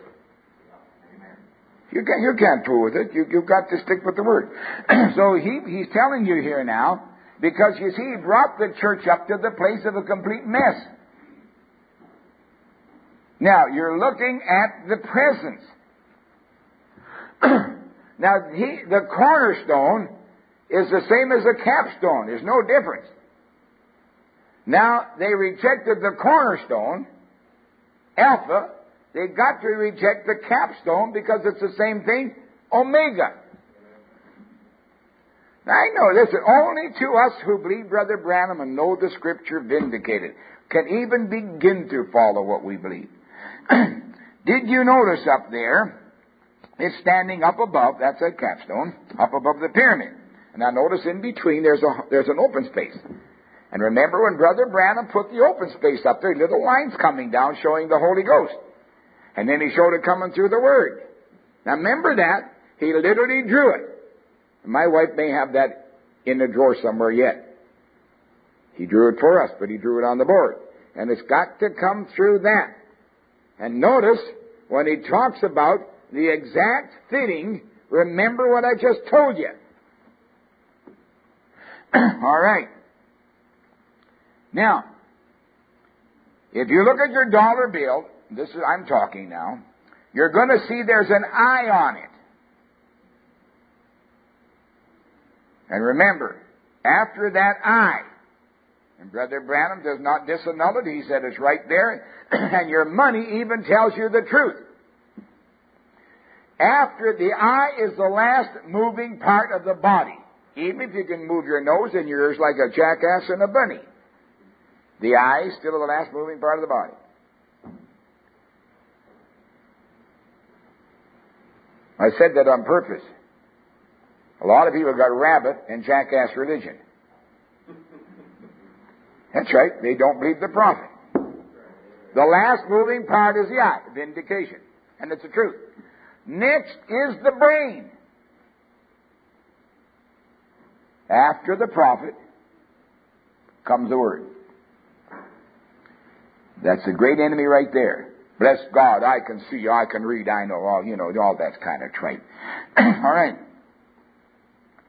Speaker 1: You can't fool with it. You've got to stick with the word. So he's telling you here now, because you see, he brought the church up to the place of a complete mess. Now, you're looking at the presence. Now, the cornerstone is the same as the capstone. There's no difference. Now, they rejected the cornerstone, Alpha. They got to reject the capstone because it's the same thing, Omega. Now, I know this. Only to us who believe Brother Branham and know the Scripture vindicated can even begin to follow what we believe. Did you notice up there, it's standing up above, that's a capstone, up above the pyramid. And now notice in between there's an open space. And remember when Brother Branham put the open space up there, little lines coming down showing the Holy Ghost. And then he showed it coming through the Word. Now remember that. He literally drew it. And my wife may have that in the drawer somewhere yet. He drew it for us, but he drew it on the board. And it's got to come through that. And notice, when he talks about the exact fitting, remember what I just told you. All right. Now, if you look at your dollar bill, I'm talking now, you're going to see there's an eye on it. And remember, after that eye, and Brother Branham does not disannul it. He said it's right there. And your money even tells you the truth. After the eye is the last moving part of the body. Even if you can move your nose and your ears like a jackass and a bunny. The eye is still the last moving part of the body. I said that on purpose. A lot of people got rabbit and jackass religion. That's right. They don't believe the prophet. The last moving part is the eye, vindication. And it's the truth. Next is the brain. After the prophet comes the word. That's the great enemy right there. Bless God, I can see, I can read, I know all, all that's kind of trite. All right.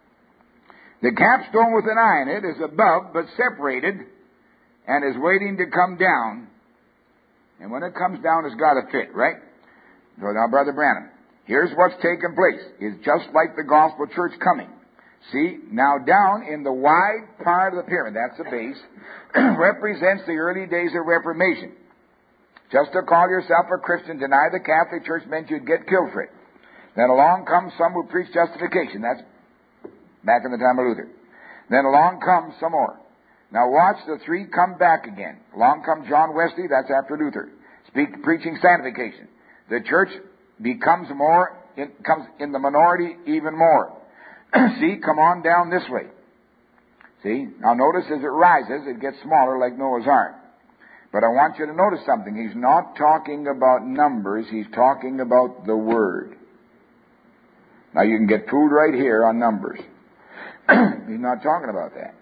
Speaker 1: The capstone with an eye in it is above but separated and is waiting to come down. And when it comes down, it's got to fit, right? So now, Brother Branham, here's what's taken place. It's just like the gospel church coming. See, now down in the wide part of the pyramid, that's the base, represents the early days of Reformation. Just to call yourself a Christian, deny the Catholic Church meant you'd get killed for it. Then along comes some who preach justification. That's back in the time of Luther. Then along comes some more. Now watch the three come back again. Along comes John Wesley, that's after Luther, preaching sanctification. The church becomes comes in the minority even more. See, come on down this way. See, now notice as it rises, it gets smaller like Noah's Ark. But I want you to notice something. He's not talking about numbers, he's talking about the Word. Now you can get fooled right here on numbers. He's not talking about that.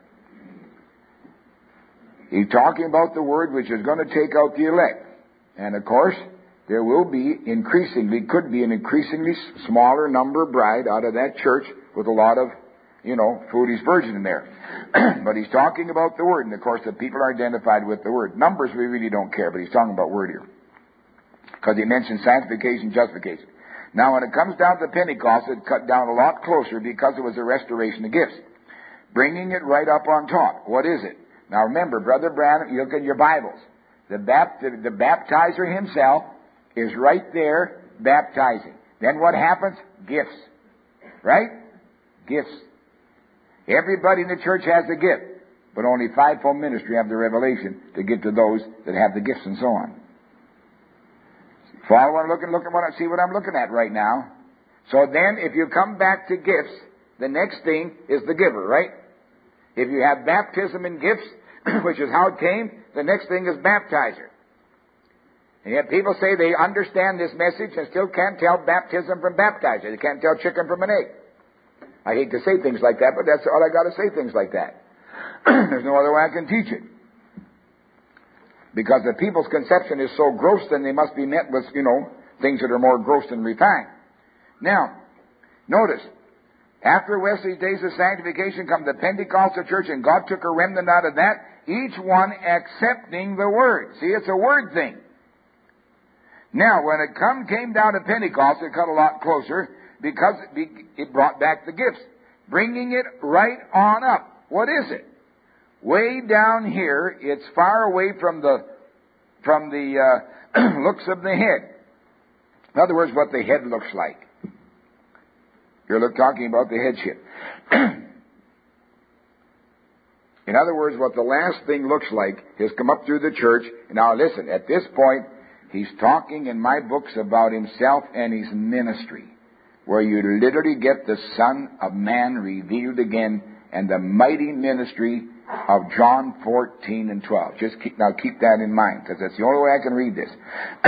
Speaker 1: He's talking about the Word which is going to take out the elect. And of course, there will be could be an increasingly smaller number bride out of that church with a lot of, foolish virgin in there. But he's talking about the Word. And of course, the people are identified with the Word. Numbers we really don't care, but he's talking about Word here. Because he mentioned sanctification, justification. Now, when it comes down to Pentecost, it cut down a lot closer because it was a restoration of gifts. Bringing it right up on top. What is it? Now remember, Brother Branham, you look at your Bibles. The baptizer himself is right there baptizing. Then what happens? Gifts. Right? Gifts. Everybody in the church has a gift, but only fivefold ministry have the revelation to give to those that have the gifts and so on. Follow what I'm looking at, see what I'm looking at right now. So then, if you come back to gifts, the next thing is the giver, right? If you have baptism in gifts, which is how it came, the next thing is baptizer. And yet people say they understand this message and still can't tell baptism from baptizer. They can't tell chicken from an egg. I hate to say things like that, but that's all I got to say, things like that. There's no other way I can teach it. Because the people's conception is so gross, then they must be met with, things that are more gross and refined. Now, notice, after Wesley's days of sanctification come the Pentecostal church, and God took a remnant out of that, each one accepting the Word. See, it's a Word thing. Now, when it came down to Pentecost, it cut a lot closer because it brought back the gifts, bringing it right on up. What is it? Way down here, it's far away from the looks of the head. In other words, what the head looks like. You're talking about the headship. In other words, what the last thing looks like has come up through the church. Now listen, at this point, he's talking in my books about himself and his ministry, where you literally get the Son of Man revealed again and the mighty ministry of John 14 and 12. Keep that in mind, because that's the only way I can read this.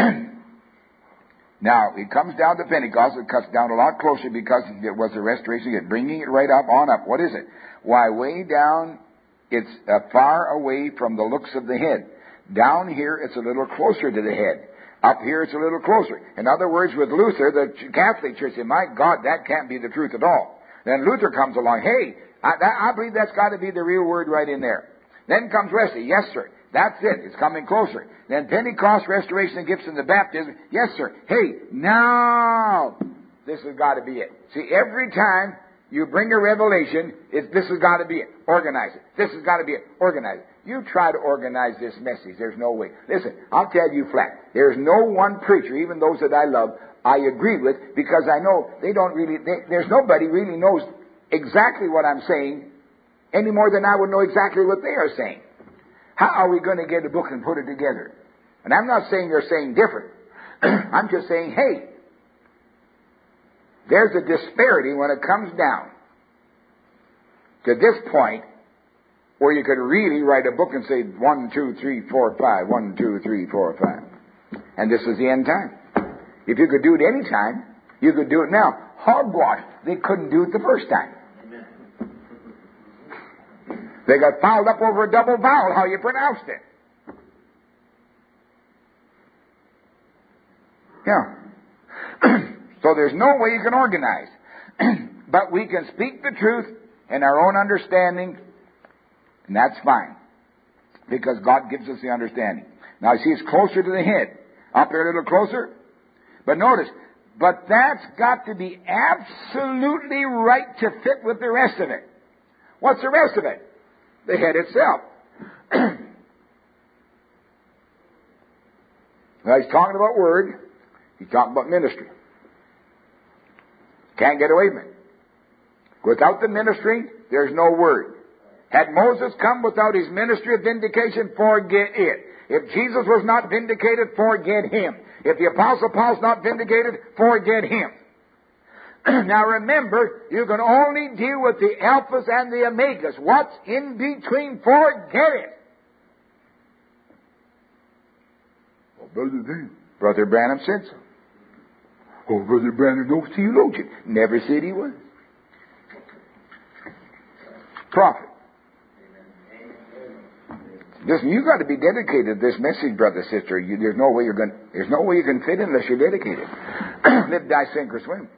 Speaker 1: Now, it comes down to Pentecost. It cuts down a lot closer because it was a restoration, bringing it right up on up. What is it? Why, way down, it's far away from the looks of the head. Down here, it's a little closer to the head. Up here, it's a little closer. In other words, with Luther, the Catholic Church said, my God, that can't be the truth at all. Then Luther comes along, hey, I believe that's got to be the real word right in there. Then comes Wesley, yes, sir. That's it. It's coming closer. Then Pentecost, restoration of gifts, and the baptism. Yes, sir. Hey, now this has got to be it. See, every time you bring a revelation, this has got to be it. Organize it. This has got to be it. Organize it. You try to organize this message. There's no way. Listen, I'll tell you flat. There's no one preacher, even those that I love, I agree with, because I know there's nobody really knows exactly what I'm saying any more than I would know exactly what they are saying. How are we going to get a book and put it together? And I'm not saying you're saying different. I'm just saying, hey, there's a disparity when it comes down to this point where you could really write a book and say 1, 2, 3, 4, 5, 1, 2, 3, 4, 5. And this is the end time. If you could do it any time, you could do it now. Hogwash, they couldn't do it the first time. They got fouled up over a double vowel, how you pronounced it. Yeah. So there's no way you can organize. But we can speak the truth and our own understanding, and that's fine, because God gives us the understanding. Now, you see, it's closer to the head. Up here a little closer. But notice, but that's got to be absolutely right to fit with the rest of it. What's the rest of it? The head itself. Now, he's talking about word. He's talking about ministry. Can't get away from it. Without the ministry, there's no word. Had Moses come without his ministry of vindication, forget it. If Jesus was not vindicated, forget him. If the Apostle Paul's not vindicated, forget him. Now remember, you can only deal with the alphas and the omegas. What's in between, forget it. Oh, Brother Branham said so. Oh, Brother Branham, no theologian. Never said he was. Prophet. Listen, you've got to be dedicated to this message, brother, sister. There's no way you can fit unless you're dedicated. Live, die, sink, or swim.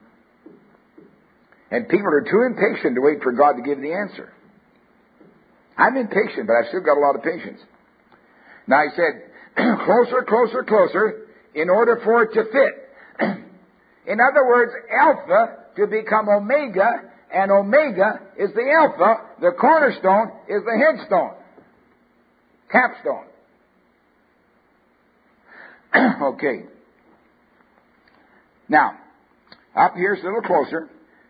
Speaker 1: And people are too impatient to wait for God to give the answer. I'm impatient, but I've still got a lot of patience. Now I said, closer, closer, closer, in order for it to fit. In other words, alpha to become omega, and omega is the alpha, the cornerstone is the headstone. Capstone. Okay. Now, up here's a little closer.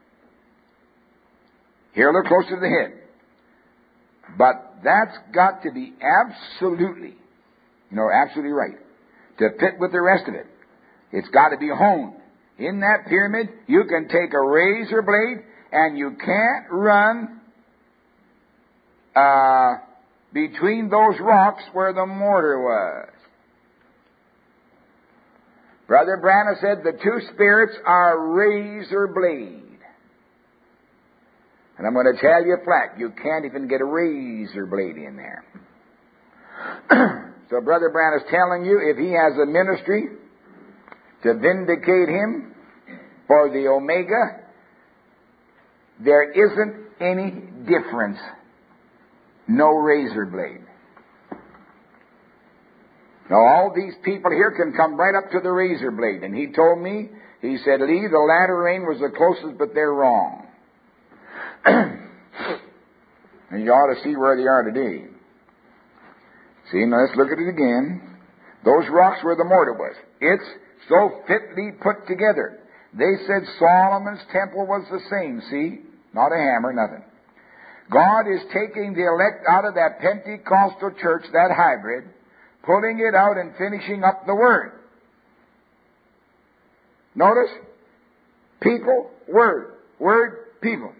Speaker 1: Here a little closer to the head. But that's got to be absolutely, absolutely right. To fit with the rest of it. It's got to be honed. In that pyramid, you can take a razor blade and you can't run between those rocks where the mortar was. Brother Branham said the two spirits are razor blade. And I'm going to tell you flat, you can't even get a razor blade in there. So Brother Branham is telling you, if he has a ministry to vindicate him for the omega, there isn't any difference. No razor blade. Now all these people here can come right up to the razor blade. And he told me, he said, Lee, the latter rain was the closest, but they're wrong. And you ought to see where they are today. See, now let's look at it again. Those rocks where the mortar was. It's so fitly put together. They said Solomon's temple was the same, see? Not a hammer, nothing. God is taking the elect out of that Pentecostal church, that hybrid, pulling it out and finishing up the Word. Notice? People, Word. Word, people.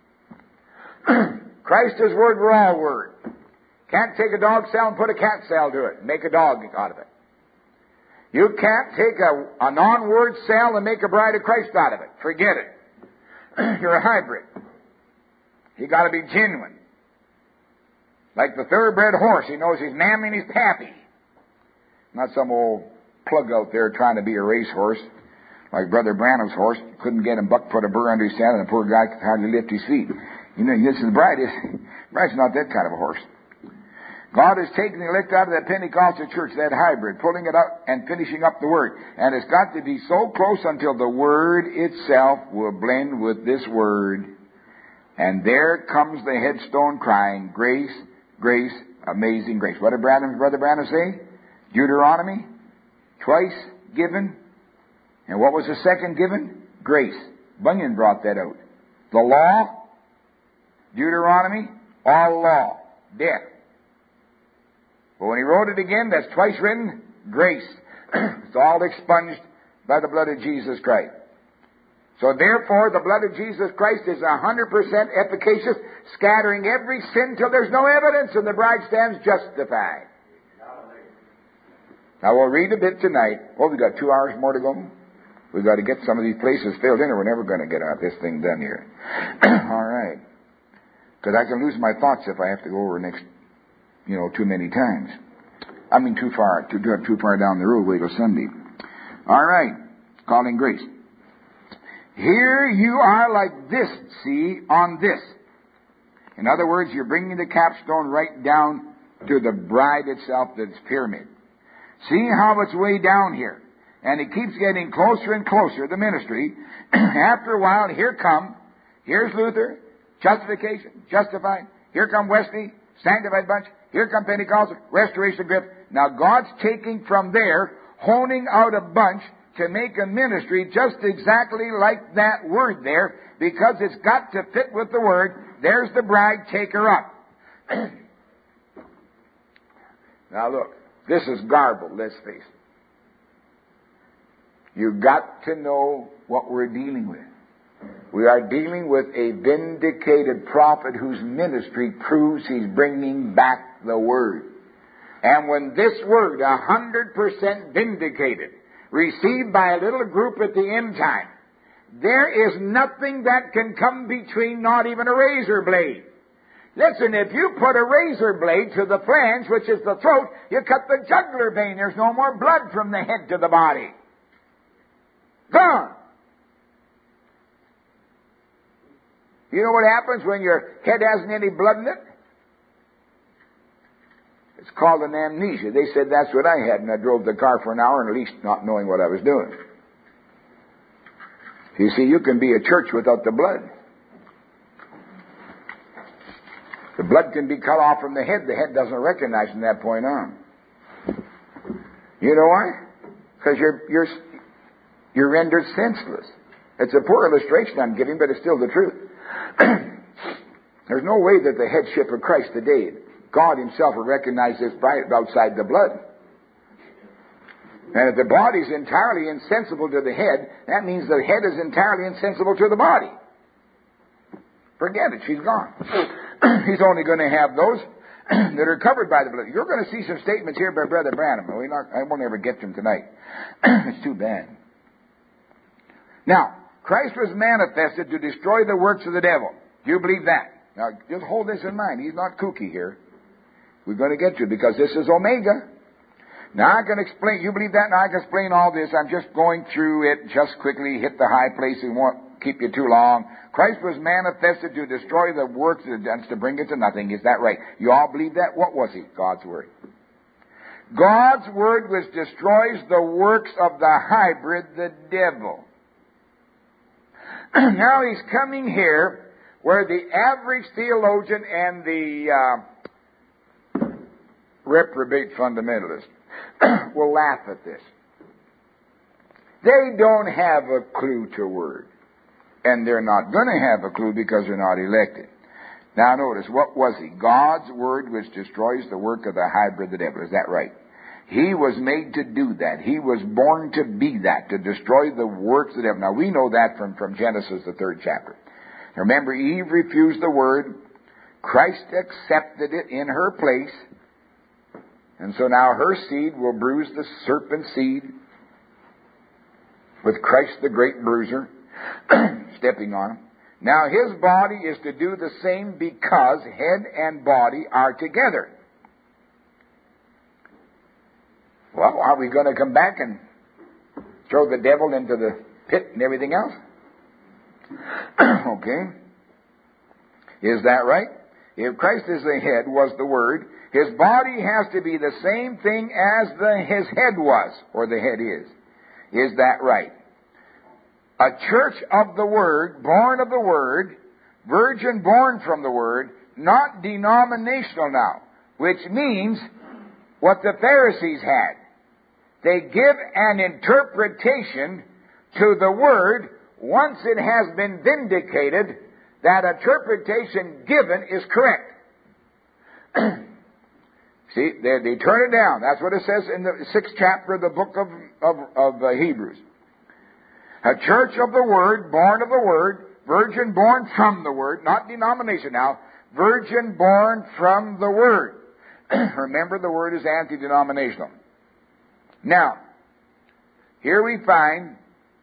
Speaker 1: Christ is Word, we're all Word. Can't take a dog cell and put a cat cell to it. Make a dog out of it. You can't take a non-word cell and make a bride of Christ out of it. Forget it. You're a hybrid. You got to be genuine. Like the thoroughbred horse, he knows his mammy and his pappy. Not some old plug out there trying to be a racehorse, like Brother Branham's horse. Couldn't get him buck, put a burr under his saddle, and the poor guy could hardly lift his feet. This is the bride. Bride's not that kind of a horse. God is taking the elect out of that Pentecostal church, that hybrid, pulling it up and finishing up the Word. And it's got to be so close until the Word itself will blend with this Word. And there comes the headstone crying, grace, grace, amazing grace. What did Brother Branham say? Deuteronomy, twice given. And what was the second given? Grace. Bunyan brought that out. The law, Deuteronomy, all law, death. But when he wrote it again, that's twice written, grace. It's all expunged by the blood of Jesus Christ. So therefore, the blood of Jesus Christ is 100% efficacious, scattering every sin till there's no evidence, and the bride stands justified. Now we'll read a bit tonight. Oh, we've got 2 hours more to go. We've got to get some of these places filled in, or we're never going to get this thing done here. All right. Because I can lose my thoughts if I have to go over too many times. I mean, too far down the road, wait till Sunday. All right. Calling grace. Here you are like this, see, on this. In other words, you're bringing the capstone right down to the bride itself, that's pyramid. See how it's way down here. And it keeps getting closer and closer, the ministry. After a while, here's Luther, justification, justified. Here come Wesley, sanctified bunch. Here come Pentecostal, restoration grip. Now God's taking from there, honing out a bunch to make a ministry just exactly like that word there, because it's got to fit with the word. There's the bride, take her up. Now look, this is garbled, let's face it. You've got to know what we're dealing with. We are dealing with a vindicated prophet whose ministry proves he's bringing back the word. And when this word, 100% vindicated, received by a little group at the end time, there is nothing that can come between, not even a razor blade. Listen, if you put a razor blade to the flange, which is the throat, you cut the jugular vein. There's no more blood from the head to the body. Gone. You know what happens when your head hasn't any blood in it? It's called an amnesia. They said that's what I had, and I drove the car for an hour, and at least not knowing what I was doing. You see, you can be a church without the blood. The blood can be cut off from the head. The head doesn't recognize from that point on. You know why? Because you're rendered senseless. It's a poor illustration I'm giving, but it's still the truth. There's no way that the headship of Christ today, God himself will recognize this outside the blood. And if the body's entirely insensible to the head, that means the head is entirely insensible to the body. Forget it, she's gone. He's only going to have those that are covered by the blood. You're going to see some statements here by Brother Branham. I won't ever get to them tonight. It's too bad. Now, Christ was manifested to destroy the works of the devil. Do you believe that? Now, just hold this in mind. He's not kooky here. We're going to get to it because this is Omega. Now, I can explain. You believe that? Now, I can explain all this. I'm just going through it just quickly, hit the high places, won't keep you too long. Christ was manifested to destroy the works of the devil, to bring it to nothing. Is that right? You all believe that? What was he? God's Word. God's Word which destroys the works of the hybrid, the devil. Now he's coming here where the average theologian and the reprobate fundamentalist will laugh at this. They don't have a clue to Word. And they're not going to have a clue because they're not elected. Now notice, what was he? God's Word which destroys the work of the hybrid, the devil. Is that right? He was made to do that. He was born to be that, to destroy the works of the devil. Now we know that from Genesis, the 3rd chapter. Remember, Eve refused the Word. Christ accepted it in her place. And so now her seed will bruise the serpent's seed with Christ the great bruiser stepping on him. Now his body is to do the same because head and body are together. Well, are we going to come back and throw the devil into the pit and everything else? Okay. Is that right? If Christ is the head, was the Word, his body has to be the same thing as his head was, or the head is. Is that right? A church of the Word, born of the Word, virgin born from the Word, not denominational now, which means what the Pharisees had. They give an interpretation to the Word once it has been vindicated. That interpretation given is correct. See, they turn it down. That's what it says in the 6th chapter of the book of Hebrews. A church of the Word, born of the Word, virgin born from the Word, not denomination now, virgin born from the Word. Remember, the Word is anti-denominational. Now, here we find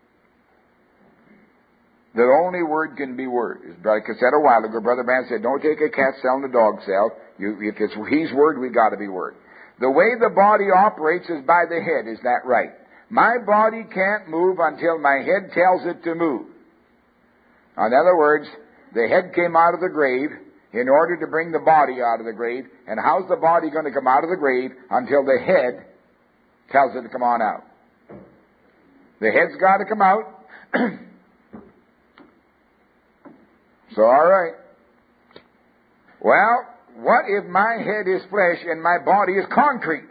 Speaker 1: that only Word can be Word. As like I said a while ago, Brother Branham said, don't take a cat cell and a dog cell. If it's He's Word, we got to be Word. The way the body operates is by the head. Is that right? My body can't move until my head tells it to move. In other words, the head came out of the grave, in order to bring the body out of the grave. And how's the body going to come out of the grave until the head tells it to come on out? The head's got to come out. So, all right. Well, what if my head is flesh and my body is concrete?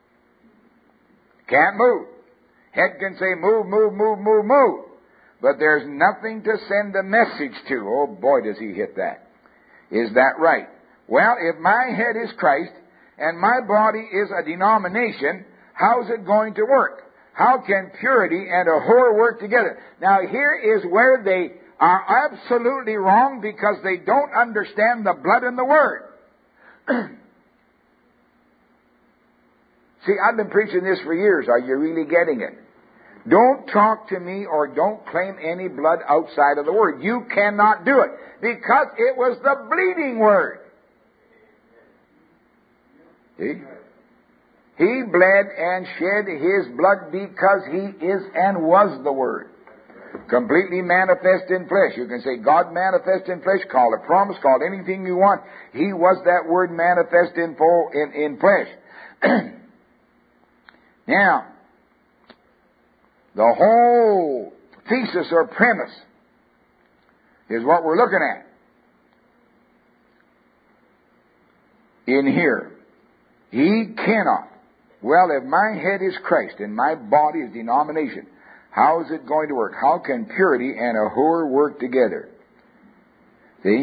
Speaker 1: Can't move. Head can say, move, move, move, move, move. But there's nothing to send a message to. Oh, boy, does he hit that. Is that right? Well, if my head is Christ and my body is a denomination, how's it going to work? How can purity and a whore work together? Now, here is where they are absolutely wrong, because they don't understand the blood and the Word. See, I've been preaching this for years. Are you really getting it? Don't talk to me or don't claim any blood outside of the Word. You cannot do it, because it was the bleeding Word. See? He bled and shed His blood because He is and was the Word. Completely manifest in flesh. You can say God manifest in flesh, call it promise, call it anything you want. He was that Word manifest in flesh. Now, the whole thesis or premise is what we're looking at in here. He cannot. Well, if my head is Christ and my body is denomination, how is it going to work? How can purity and a whore work together? See?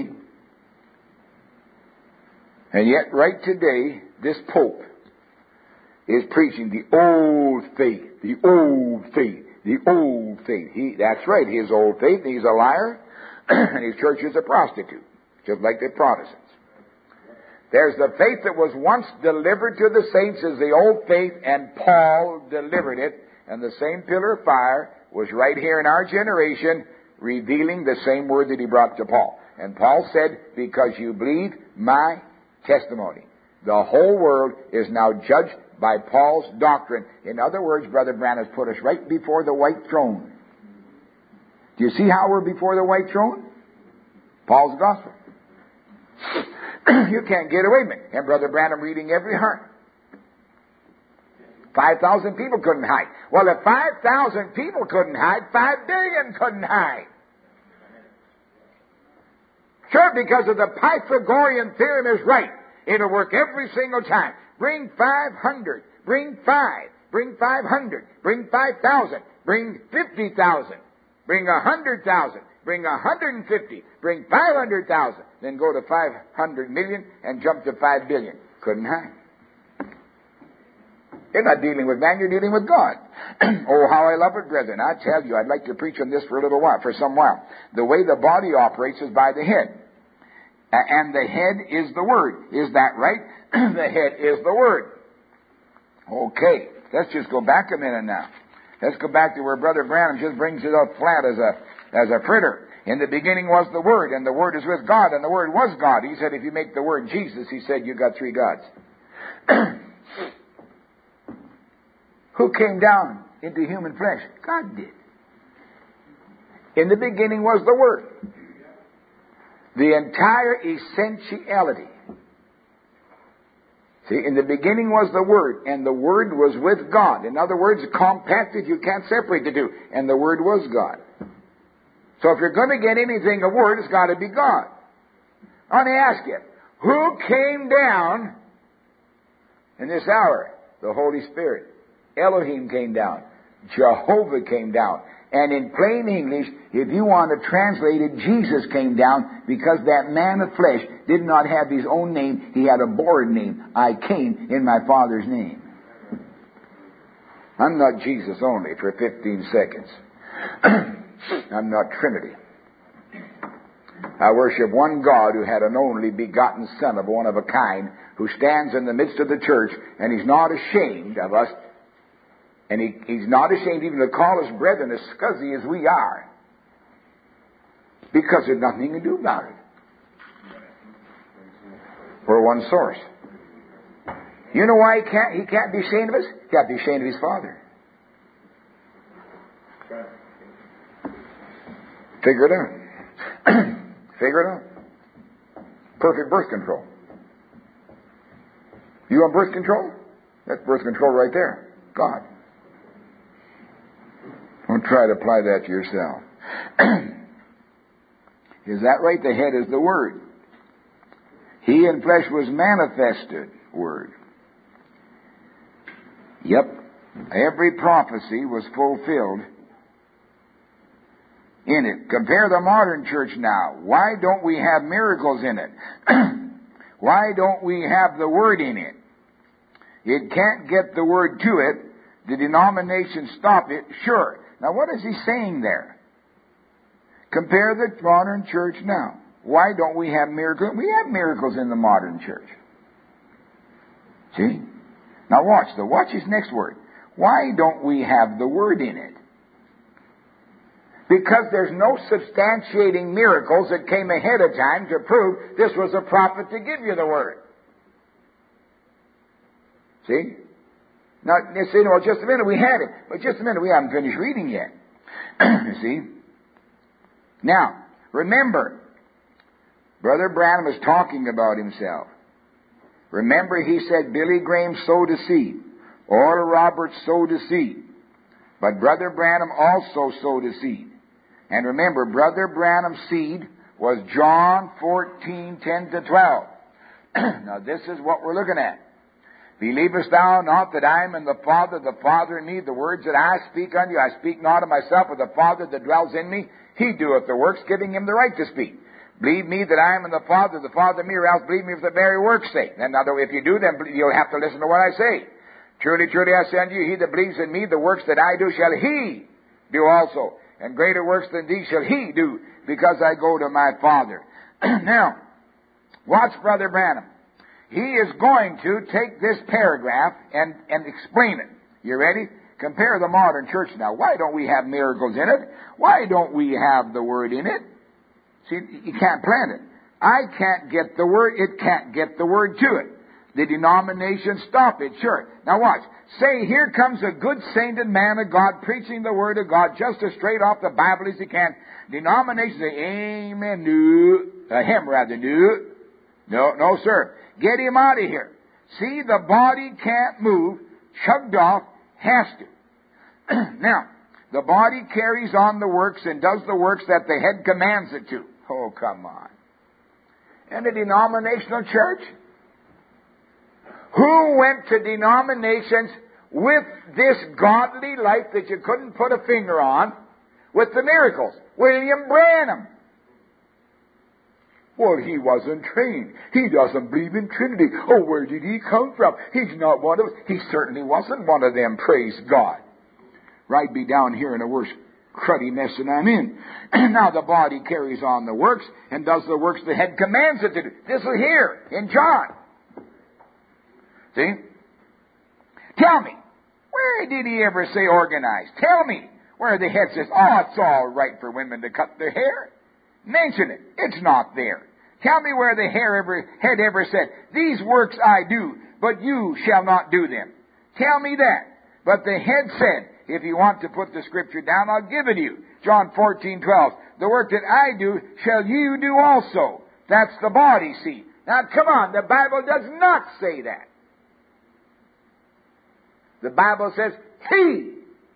Speaker 1: And yet, right today, this Pope is preaching the old faith, the old faith, the old faith. That's right, his old faith, he's a liar, and his church is a prostitute, just like the Protestants. There's the faith that was once delivered to the saints as the old faith, and Paul delivered it, and the same pillar of fire was right here in our generation, revealing the same word that he brought to Paul. And Paul said, because you believe my testimony. The whole world is now judged by Paul's doctrine. In other words, Brother Branham has put us right before the white throne. Do you see how we're before the white throne? Paul's gospel. You can't get away from it. And Brother Branham reading every heart. 5,000 people couldn't hide. Well, if 5,000 people couldn't hide, 5 billion couldn't hide. Sure, because of the Pythagorean theorem is right. It'll work every single time. Bring 500. Bring 5. Bring 500. Bring 5,000. Bring 50,000. Bring 100,000. Bring 150. Bring 500,000. Then go to 500 million and jump to 5 billion. Couldn't hide. You're not dealing with man, you're dealing with God. Oh, how I love it, brethren. I tell you, I'd like to preach on this for a little while, for some while. The way the body operates is by the head. And the head is the Word. Is that right? The head is the Word. Okay, let's just go back a minute now. Let's go back to where Brother Branham just brings it up flat as a printer. In the beginning was the Word, and the Word is with God, and the Word was God. He said if you make the Word Jesus, he said you got 3 gods. Who came down into human flesh? God did. In the beginning was the Word. The entire essentiality. See, in the beginning was the Word, and the Word was with God. In other words, compacted, you can't separate the two. And the Word was God. So if you're going to get anything a Word, it's got to be God. I want to ask you, who came down in this hour? The Holy Spirit. Elohim came down. Jehovah came down. And in plain English, if you want to translate it, Jesus came down because that man of flesh did not have his own name. He had a borrowed name. I came in my Father's name. I'm not Jesus only for 15 seconds. I'm not Trinity. I worship one God who had an only begotten Son of one of a kind, who stands in the midst of the church, and he's not ashamed of us. And he's not ashamed even to call us brethren, as scuzzy as we are, because there's nothing he can do about it. We're one source. You know why he can't be ashamed of us? He can't be ashamed of his Father. Figure it out. Figure it out. Perfect birth control. You want birth control? That's birth control right there. God. Don't try to apply that to yourself. Is that right? The head is the Word. He in flesh was manifested. Word. Yep. Every prophecy was fulfilled in it. Compare the modern church now. Why don't we have miracles in it? Why don't we have the Word in it? It can't get the Word to it. The denominations stop it. Sure. Now what is he saying there? Compare the modern church now. Why don't we have miracles? We have miracles in the modern church. See? Now watch his next word. Why don't we have the Word in it? Because there's no substantiating miracles that came ahead of time to prove this was a prophet to give you the Word. See? Now, you say, well, just a minute, we had it. But just a minute, we haven't finished reading yet. You see? Now, remember, Brother Branham is talking about himself. Remember, he said Billy Graham sowed a seed. Oral Roberts sowed a seed. But Brother Branham also sowed a seed. And remember, Brother Branham's seed was John 14:10-12. Now, this is what we're looking at. Believest thou not that I am in the Father in me? The words that I speak unto you, I speak not of myself, but the Father that dwells in me, he doeth the works, giving him the right to speak. Believe me that I am in the Father in me, or else believe me for the very work's sake. And now, if you do, then you'll have to listen to what I say. Truly, truly, I say unto you, he that believes in me, the works that I do shall he do also. And greater works than these shall he do, because I go to my Father. Now, watch Brother Branham. He is going to take this paragraph and explain it. You ready? Compare the modern church now. Why don't we have miracles in it? Why don't we have the Word in it? See, you can't plant it. I can't get the Word. It can't get the Word to it. The denominations stop it, sure. Now watch. Say, here comes a good sainted man of God preaching the Word of God just as straight off the Bible as he can. Denominations say, amen, no. Him rather, no. No, sir. Get him out of here. See, the body can't move. Chugged off. Has to. Now, the body carries on the works and does the works that the head commands it to. Oh, come on. And a denominational church? Who went to denominations with this godly life that you couldn't put a finger on with the miracles? William Branham. Well, he wasn't trained. He doesn't believe in Trinity. Oh, where did he come from? He's not one of us. He certainly wasn't one of them, praise God. I'd be down here in a worse cruddy mess than I'm in. Now the body carries on the works and does the works the head commands it to do. This is here in John. See? Tell me, where did he ever say organized? Tell me where the head says, oh, it's all right for women to cut their hair. Mention it. It's not there. Tell me where the head ever said, these works I do, but you shall not do them. Tell me that. But the head said, if you want to put the scripture down, I'll give it to you. John 14:12. The work that I do shall you do also. That's the body, see. Now come on, the Bible does not say that. The Bible says, he.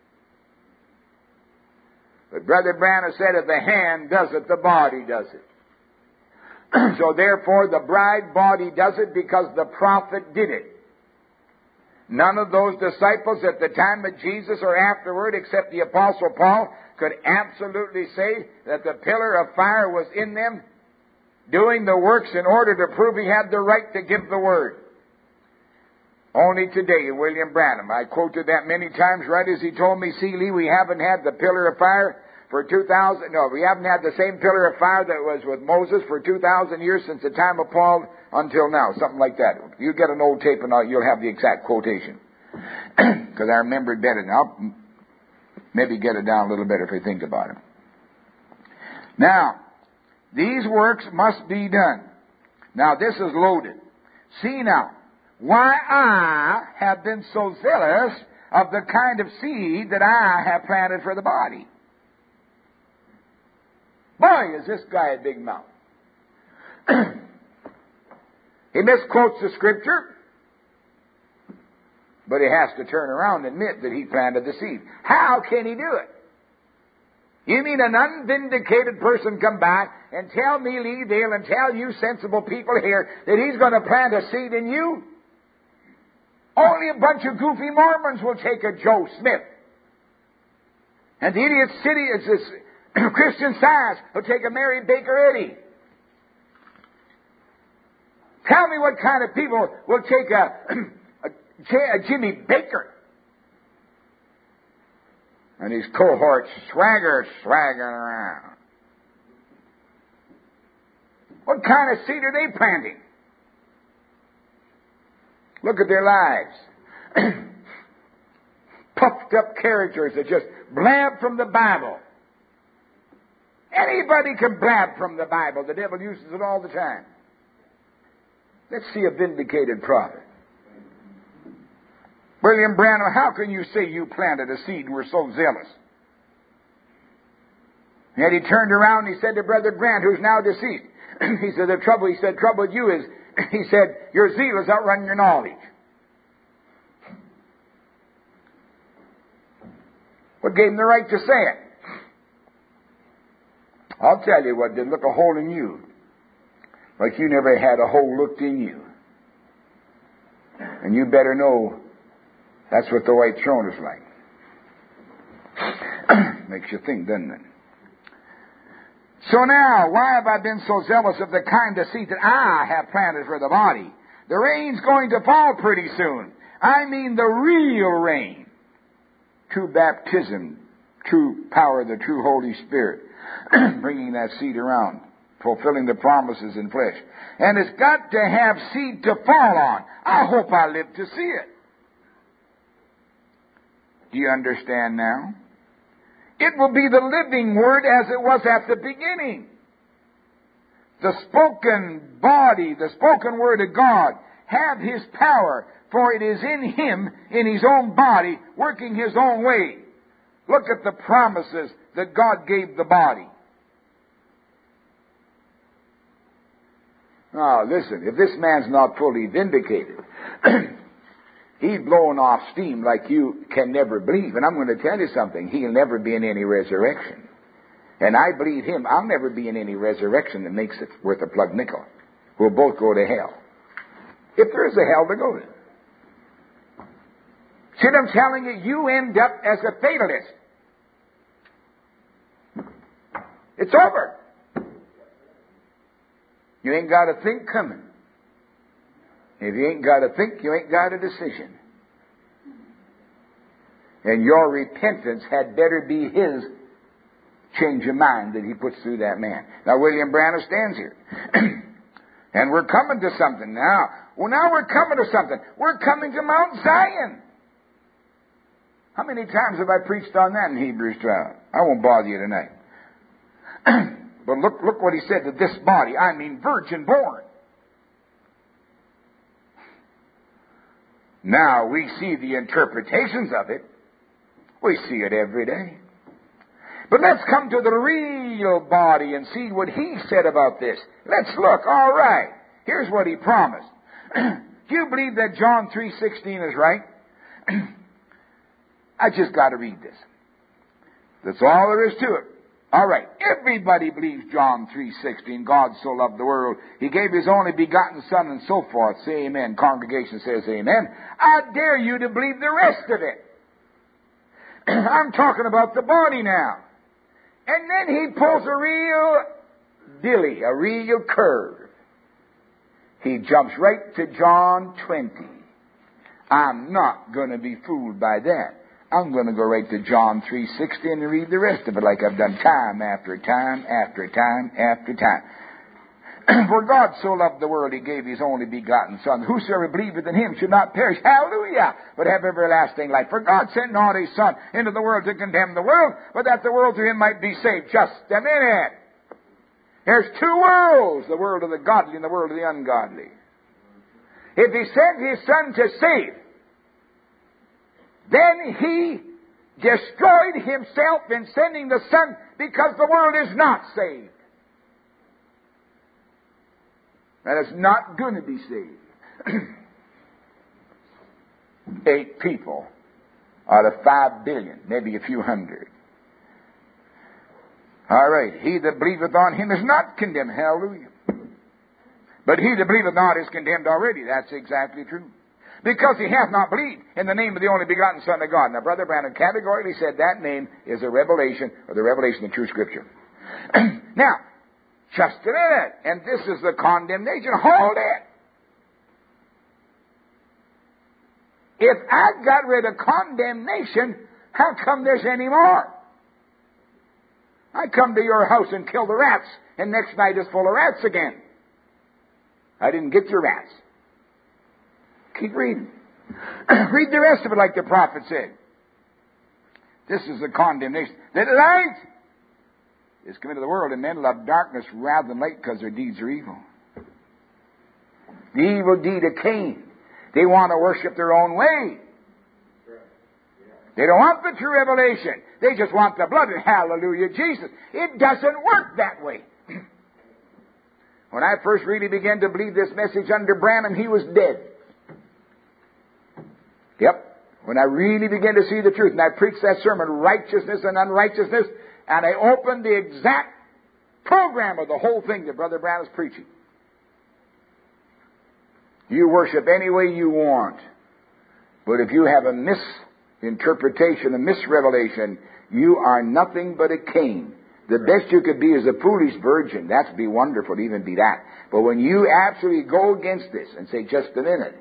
Speaker 1: But Brother Branham said, if the hand does it, the body does it. So therefore, the bride body does it because the prophet did it. None of those disciples at the time of Jesus or afterward, except the Apostle Paul, could absolutely say that the pillar of fire was in them, doing the works in order to prove he had the right to give the word. Only today, William Branham. I quoted that many times, right as he told me, see, Lee, we haven't had the pillar of fire for 2,000... No, we haven't had the same pillar of fire that was with Moses for 2,000 years since the time of Paul until now. Something like that. You get an old tape and you'll have the exact quotation. Because I remember it better now. Maybe get it down a little better if you think about it. Now, these works must be done. Now, this is loaded. See now. Why I have been so zealous of the kind of seed that I have planted for the body. Boy, is this guy a big mouth. He misquotes the Scripture, but he has to turn around and admit that he planted the seed. How can he do it? You mean an unvindicated person come back and tell me, Lee Dale, and tell you sensible people here that he's going to plant a seed in you? Only a bunch of goofy Mormons will take a Joe Smith. And the idiot city is this Christian Science will take a Mary Baker Eddy. Tell me what kind of people will take a Jimmy Baker. And his cohorts swaggering around. What kind of seed are they planting? Look at their lives. Puffed up characters that just blab from the Bible. Anybody can blab from the Bible. The devil uses it all the time. Let's see a vindicated prophet. William Branham, how can you say you planted a seed and were so zealous? Yet he turned around and he said to Brother Grant, who's now deceased, he said, trouble with you is, he said, your zeal has outrun your knowledge. What gave him the right to say it? I'll tell you what did look a hole in you, like you never had a hole looked in you. And you better know that's what the white throne is like. Makes you think, doesn't it? So now, why have I been so zealous of the kind of seed that I have planted for the body? The rain's going to fall pretty soon. I mean the real rain. True baptism, true power of the true Holy Spirit, bringing that seed around, fulfilling the promises in flesh. And it's got to have seed to fall on. I hope I live to see it. Do you understand now? It will be the living Word as it was at the beginning. The spoken body, the spoken Word of God, have His power, for it is in Him, in His own body, working His own way. Look at the promises that God gave the body. Now, listen, if this man's not fully vindicated, he's blowing off steam like you can never believe. And I'm going to tell you something. He'll never be in any resurrection. And I believe him. I'll never be in any resurrection that makes it worth a plug nickel. We'll both go to hell. If there is a hell to go to. See what I'm telling you? You end up as a fatalist. It's over. You ain't got a think coming. If you ain't got a think, you ain't got a decision. And your repentance had better be His change of mind that He puts through that man. Now, William Branham stands here. And we're coming to something now. Well, now we're coming to something. We're coming to Mount Zion. How many times have I preached on that in Hebrews 12? I won't bother you tonight. But look what he said to this body. I mean, virgin born. Now we see the interpretations of it. We see it every day. But let's come to the real body and see what he said about this. Let's look. All right. Here's what he promised. Do you believe that John 3:16 is right? I just got to read this. That's all there is to it. All right. Everybody believes John 3:16. God so loved the world, He gave His only begotten Son, and so forth. Say amen. Congregation says amen. I dare you to believe the rest of it. I'm talking about the body now. And then he pulls a real dilly, a real curve. He jumps right to John 20. I'm not going to be fooled by that. I'm going to go right to John 3:16 and read the rest of it like I've done time after time after time after time. For God so loved the world, He gave His only begotten Son. Whosoever believeth in Him should not perish, hallelujah, but have everlasting life. For God sent not His Son into the world to condemn the world, but that the world through Him might be saved. Just a minute. There's two worlds, the world of the godly and the world of the ungodly. If He sent His Son to save, then He destroyed Himself in sending the Son because the world is not saved. And it's not going to be saved. 8 people out of 5 billion, maybe a few hundred. All right. He that believeth on him is not condemned. Hallelujah. But he that believeth not is condemned already. That's exactly true. Because he hath not believed in the name of the only begotten Son of God. Now, Brother Branham categorically said that name is a revelation, or the revelation of true Scripture. Now, just a minute. And this is the condemnation. Hold it. If I got rid of condemnation, how come there's any more? I come to your house and kill the rats, and next night it's full of rats again. I didn't get your rats. Keep reading. Read the rest of it like the prophet said. This is the condemnation. That light is come into the world, and men love darkness rather than light because their deeds are evil. The evil deed of Cain. They want to worship their own way. They don't want the true revelation. They just want the blood and hallelujah, Jesus. It doesn't work that way. When I first really began to believe this message under Branham, he was dead. Yep. When I really began to see the truth, and I preached that sermon, righteousness and unrighteousness, and I opened the exact program of the whole thing that Brother Branham is preaching. You worship any way you want. But if you have a misinterpretation, a misrevelation, you are nothing but a Cain. The best you could be is a foolish virgin. That'd be wonderful to even be that. But when you absolutely go against this and say, just a minute,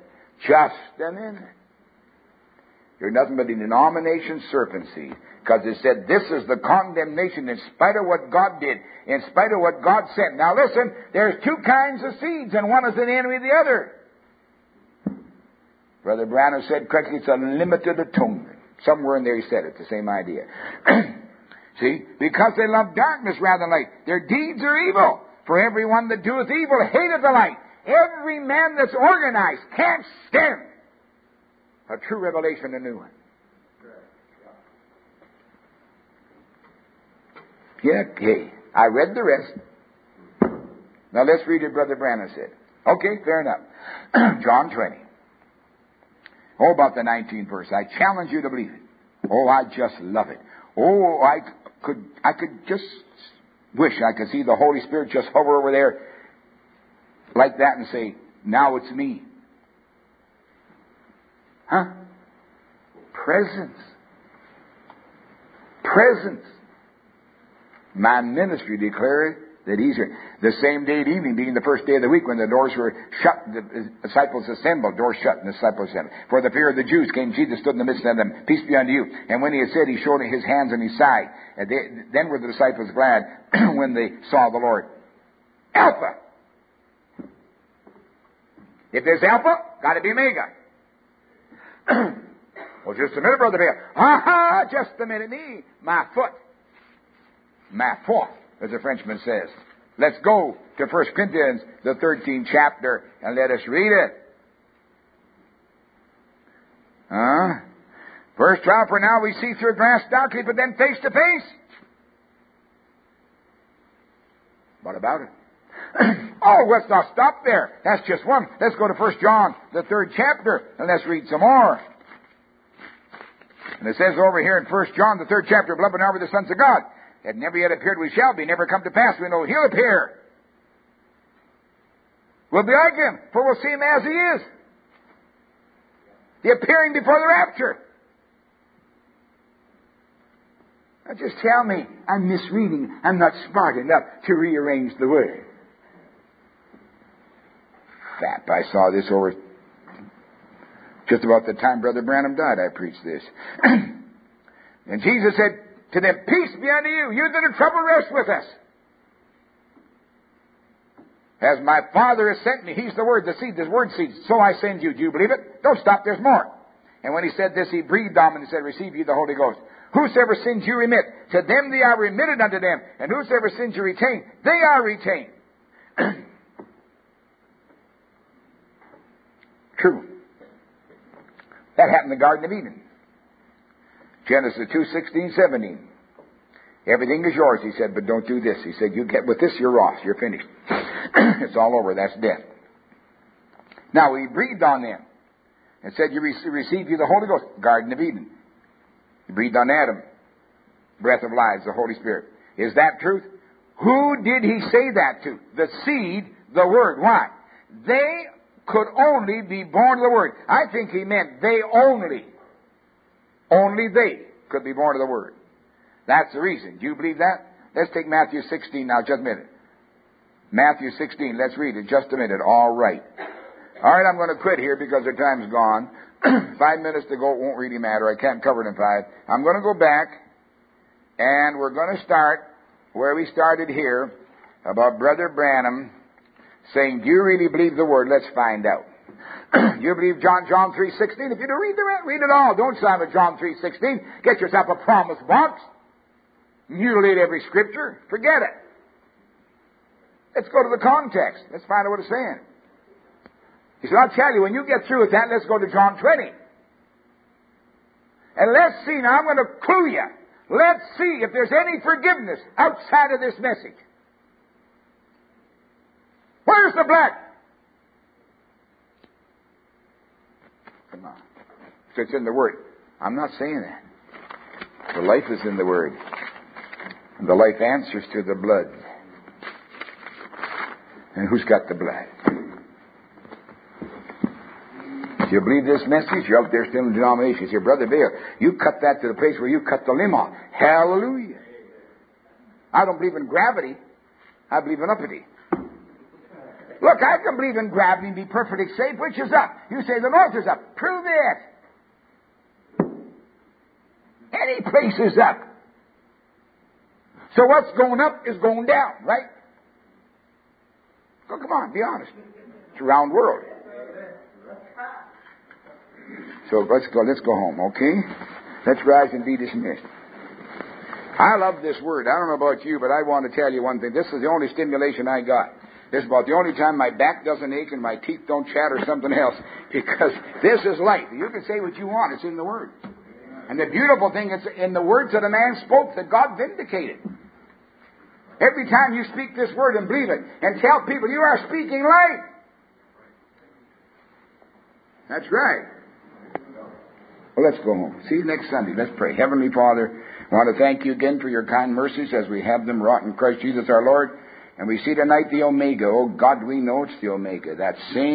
Speaker 1: you're nothing but a denomination serpent seed. Because it said this is the condemnation in spite of what God did, in spite of what God said. Now listen, there's 2 kinds of seeds, and one is an enemy of the other. Brother Branham said correctly, it's unlimited atonement. Somewhere in there he said it, the same idea. See, because they love darkness rather than light. Their deeds are evil. For everyone that doeth evil hateth the light. Every man that's organized can't stand a true revelation, a new one. Yeah, okay. I read the rest. Now let's read what Brother Branham said. Okay, fair enough. John 20. Oh, about the 19th verse. I challenge you to believe it. Oh, I just love it. Oh, I could just wish I could see the Holy Spirit just hover over there like that and say, now it's me. Huh? Presence. My ministry declared that he's here. The same day at evening, being the first day of the week, when the doors were shut, the disciples assembled, doors shut, and the disciples assembled. For the fear of the Jews came, Jesus stood in the midst of them, peace be unto you. And when he had said, he showed his hands and his side. And then were the disciples glad when they saw the Lord. Alpha! If there's Alpha, got to be Omega. Well, just a minute, Brother Bill. Just a minute. Me, my foot. Ma foi, as the Frenchman says. Let's go to 1 Corinthians, the 13th chapter, and let us read it. Verse 12, for now we see through a glass darkly, but then face to face. What about it? Oh, let's not stop there. That's just one. Let's go to 1 John, the 3rd chapter, and let's read some more. And it says over here in 1 John, the 3rd chapter, beloved, now we're the sons of God. It never yet appeared, we shall be, never come to pass. We know he'll appear. We'll be like him, for we'll see him as he is. The appearing before the rapture. Now just tell me I'm misreading. I'm not smart enough to rearrange the word. Fap, I saw this over just about the time Brother Branham died. I preached this. And Jesus said to them, peace be unto you. You that are troubled, rest with us. As my Father has sent me, he's the Word, the seed, the Word seed. So I send you. Do you believe it? Don't stop, there's more. And when he said this, he breathed on them and said, receive ye the Holy Ghost. Whosoever sins you remit, to them they are remitted unto them. And whosoever sins you retain, they are retained. True. That happened in the Garden of Eden. Genesis 2:16-17. Everything is yours, he said, but don't do this. He said, you get with this, you're off. You're finished. It's all over. That's death. Now, He breathed on them and said, you receive you the Holy Ghost. Garden of Eden. He breathed on Adam. Breath of life, the Holy Spirit. Is that truth? Who did He say that to? The seed, the Word. Why? They could only be born of the Word. I think He meant they only. Only they could be born of the Word. That's the reason. Do you believe that? Let's take Matthew 16 now, just a minute. Matthew 16, let's read it just a minute. All right. All right, I'm going to quit here because the time's gone. 5 minutes to go, it won't really matter. I can't cover it in 5. I'm going to go back, and we're going to start where we started here about Brother Branham saying, do you really believe the Word? Let's find out. Do you believe John 3:16? If you do, read it all. Don't sign with John 3:16. Get yourself a promise box. Mutilate every Scripture. Forget it. Let's go to the context. Let's find out what it's saying. He said, I'll tell you, when you get through with that, let's go to John 20. And let's see, now I'm going to clue you. Let's see if there's any forgiveness outside of this message. Where's the blood? Come on. So it's in the Word. I'm not saying that. The life is in the Word. And the life answers to the blood. And who's got the blood? Do you believe this message? You're out there still in denominations. Here, Brother Bill, you cut that to the place where you cut the limb off. Hallelujah. I don't believe in gravity. I believe in uppity. Look, I can believe in gravity and be perfectly safe. Which is up? You say the north is up. Prove it. Any place is up. So what's going up is going down, right? Oh, come on, be honest. It's a round world. So let's go home, okay? Let's rise and be dismissed. I love this word. I don't know about you, but I want to tell you one thing. This is the only stimulation I got. This is about the only time my back doesn't ache and my teeth don't chatter something else. Because this is life. You can say what you want. It's in the Word. And the beautiful thing is in the words that a man spoke that God vindicated. Every time you speak this word and believe it and tell people you are speaking life. That's right. Well, let's go home. See you next Sunday. Let's pray. Heavenly Father, I want to thank you again for your kind mercies as we have them wrought in Christ Jesus our Lord. And we see tonight the Omega. Oh God, we know it's the Omega. That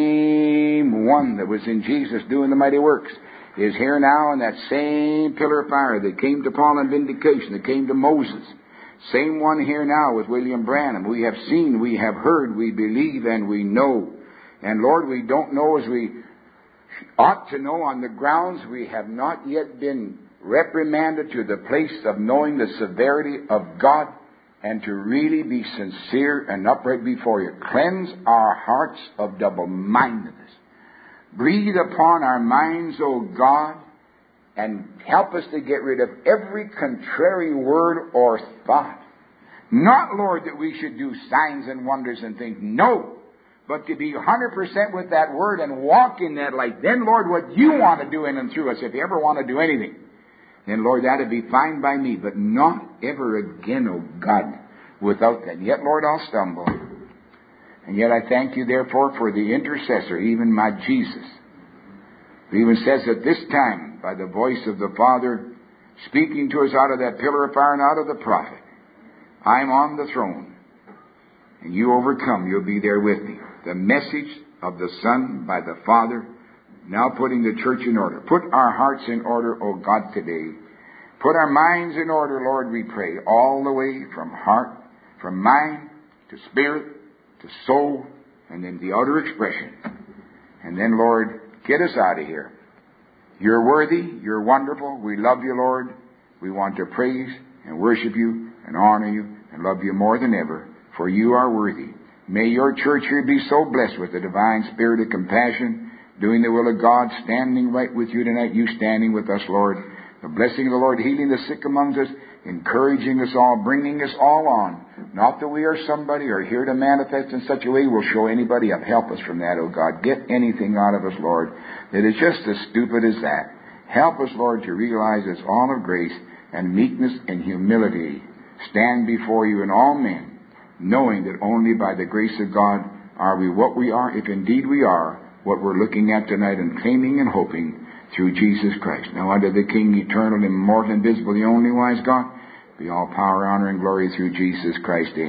Speaker 1: same one that was in Jesus doing the mighty works is here now, and that same pillar of fire that came to Paul in vindication, that came to Moses. Same one here now with William Branham. We have seen, we have heard, we believe, and we know. And Lord, we don't know as we ought to know on the grounds we have not yet been reprimanded to the place of knowing the severity of God and to really be sincere and upright before you. Cleanse our hearts of double-mindedness. Breathe upon our minds, O God, and help us to get rid of every contrary word or thought. Not, Lord, that we should do signs and wonders and things. No, but to be 100% with that word and walk in that light. Then, Lord, what you want to do in and through us, if you ever want to do anything, then, Lord, that would be fine by me, but not ever again, O God, without that. Yet, Lord, I'll stumble. And yet I thank you, therefore, for the intercessor, even my Jesus. It even says at this time, by the voice of the Father, speaking to us out of that pillar of fire and out of the prophet, I'm on the throne, and you overcome, you'll be there with me. The message of the Son by the Father, now putting the church in order. Put our hearts in order, O God, today. Put our minds in order, Lord, we pray, all the way from heart, from mind to spirit to soul, and then the outer expression. And then, Lord, get us out of here. You're worthy. You're wonderful. We love you, Lord. We want to praise and worship you and honor you and love you more than ever, for you are worthy. May your church here be so blessed with the divine spirit of compassion, doing the will of God, standing right with you tonight, you standing with us, Lord. The blessing of the Lord, healing the sick amongst us, encouraging us all, bringing us all on. Not that we are somebody or here to manifest in such a way we'll show anybody up. Help us from that, oh God. Get anything out of us, Lord, that is just as stupid as that. Help us, Lord, to realize it's all of grace and meekness and humility. Stand before you in all men, knowing that only by the grace of God are we what we are, if indeed we are what we're looking at tonight and claiming and hoping through Jesus Christ. Now unto the King, eternal, immortal, invisible, the only wise God, be all power, honor, and glory through Jesus Christ. Amen.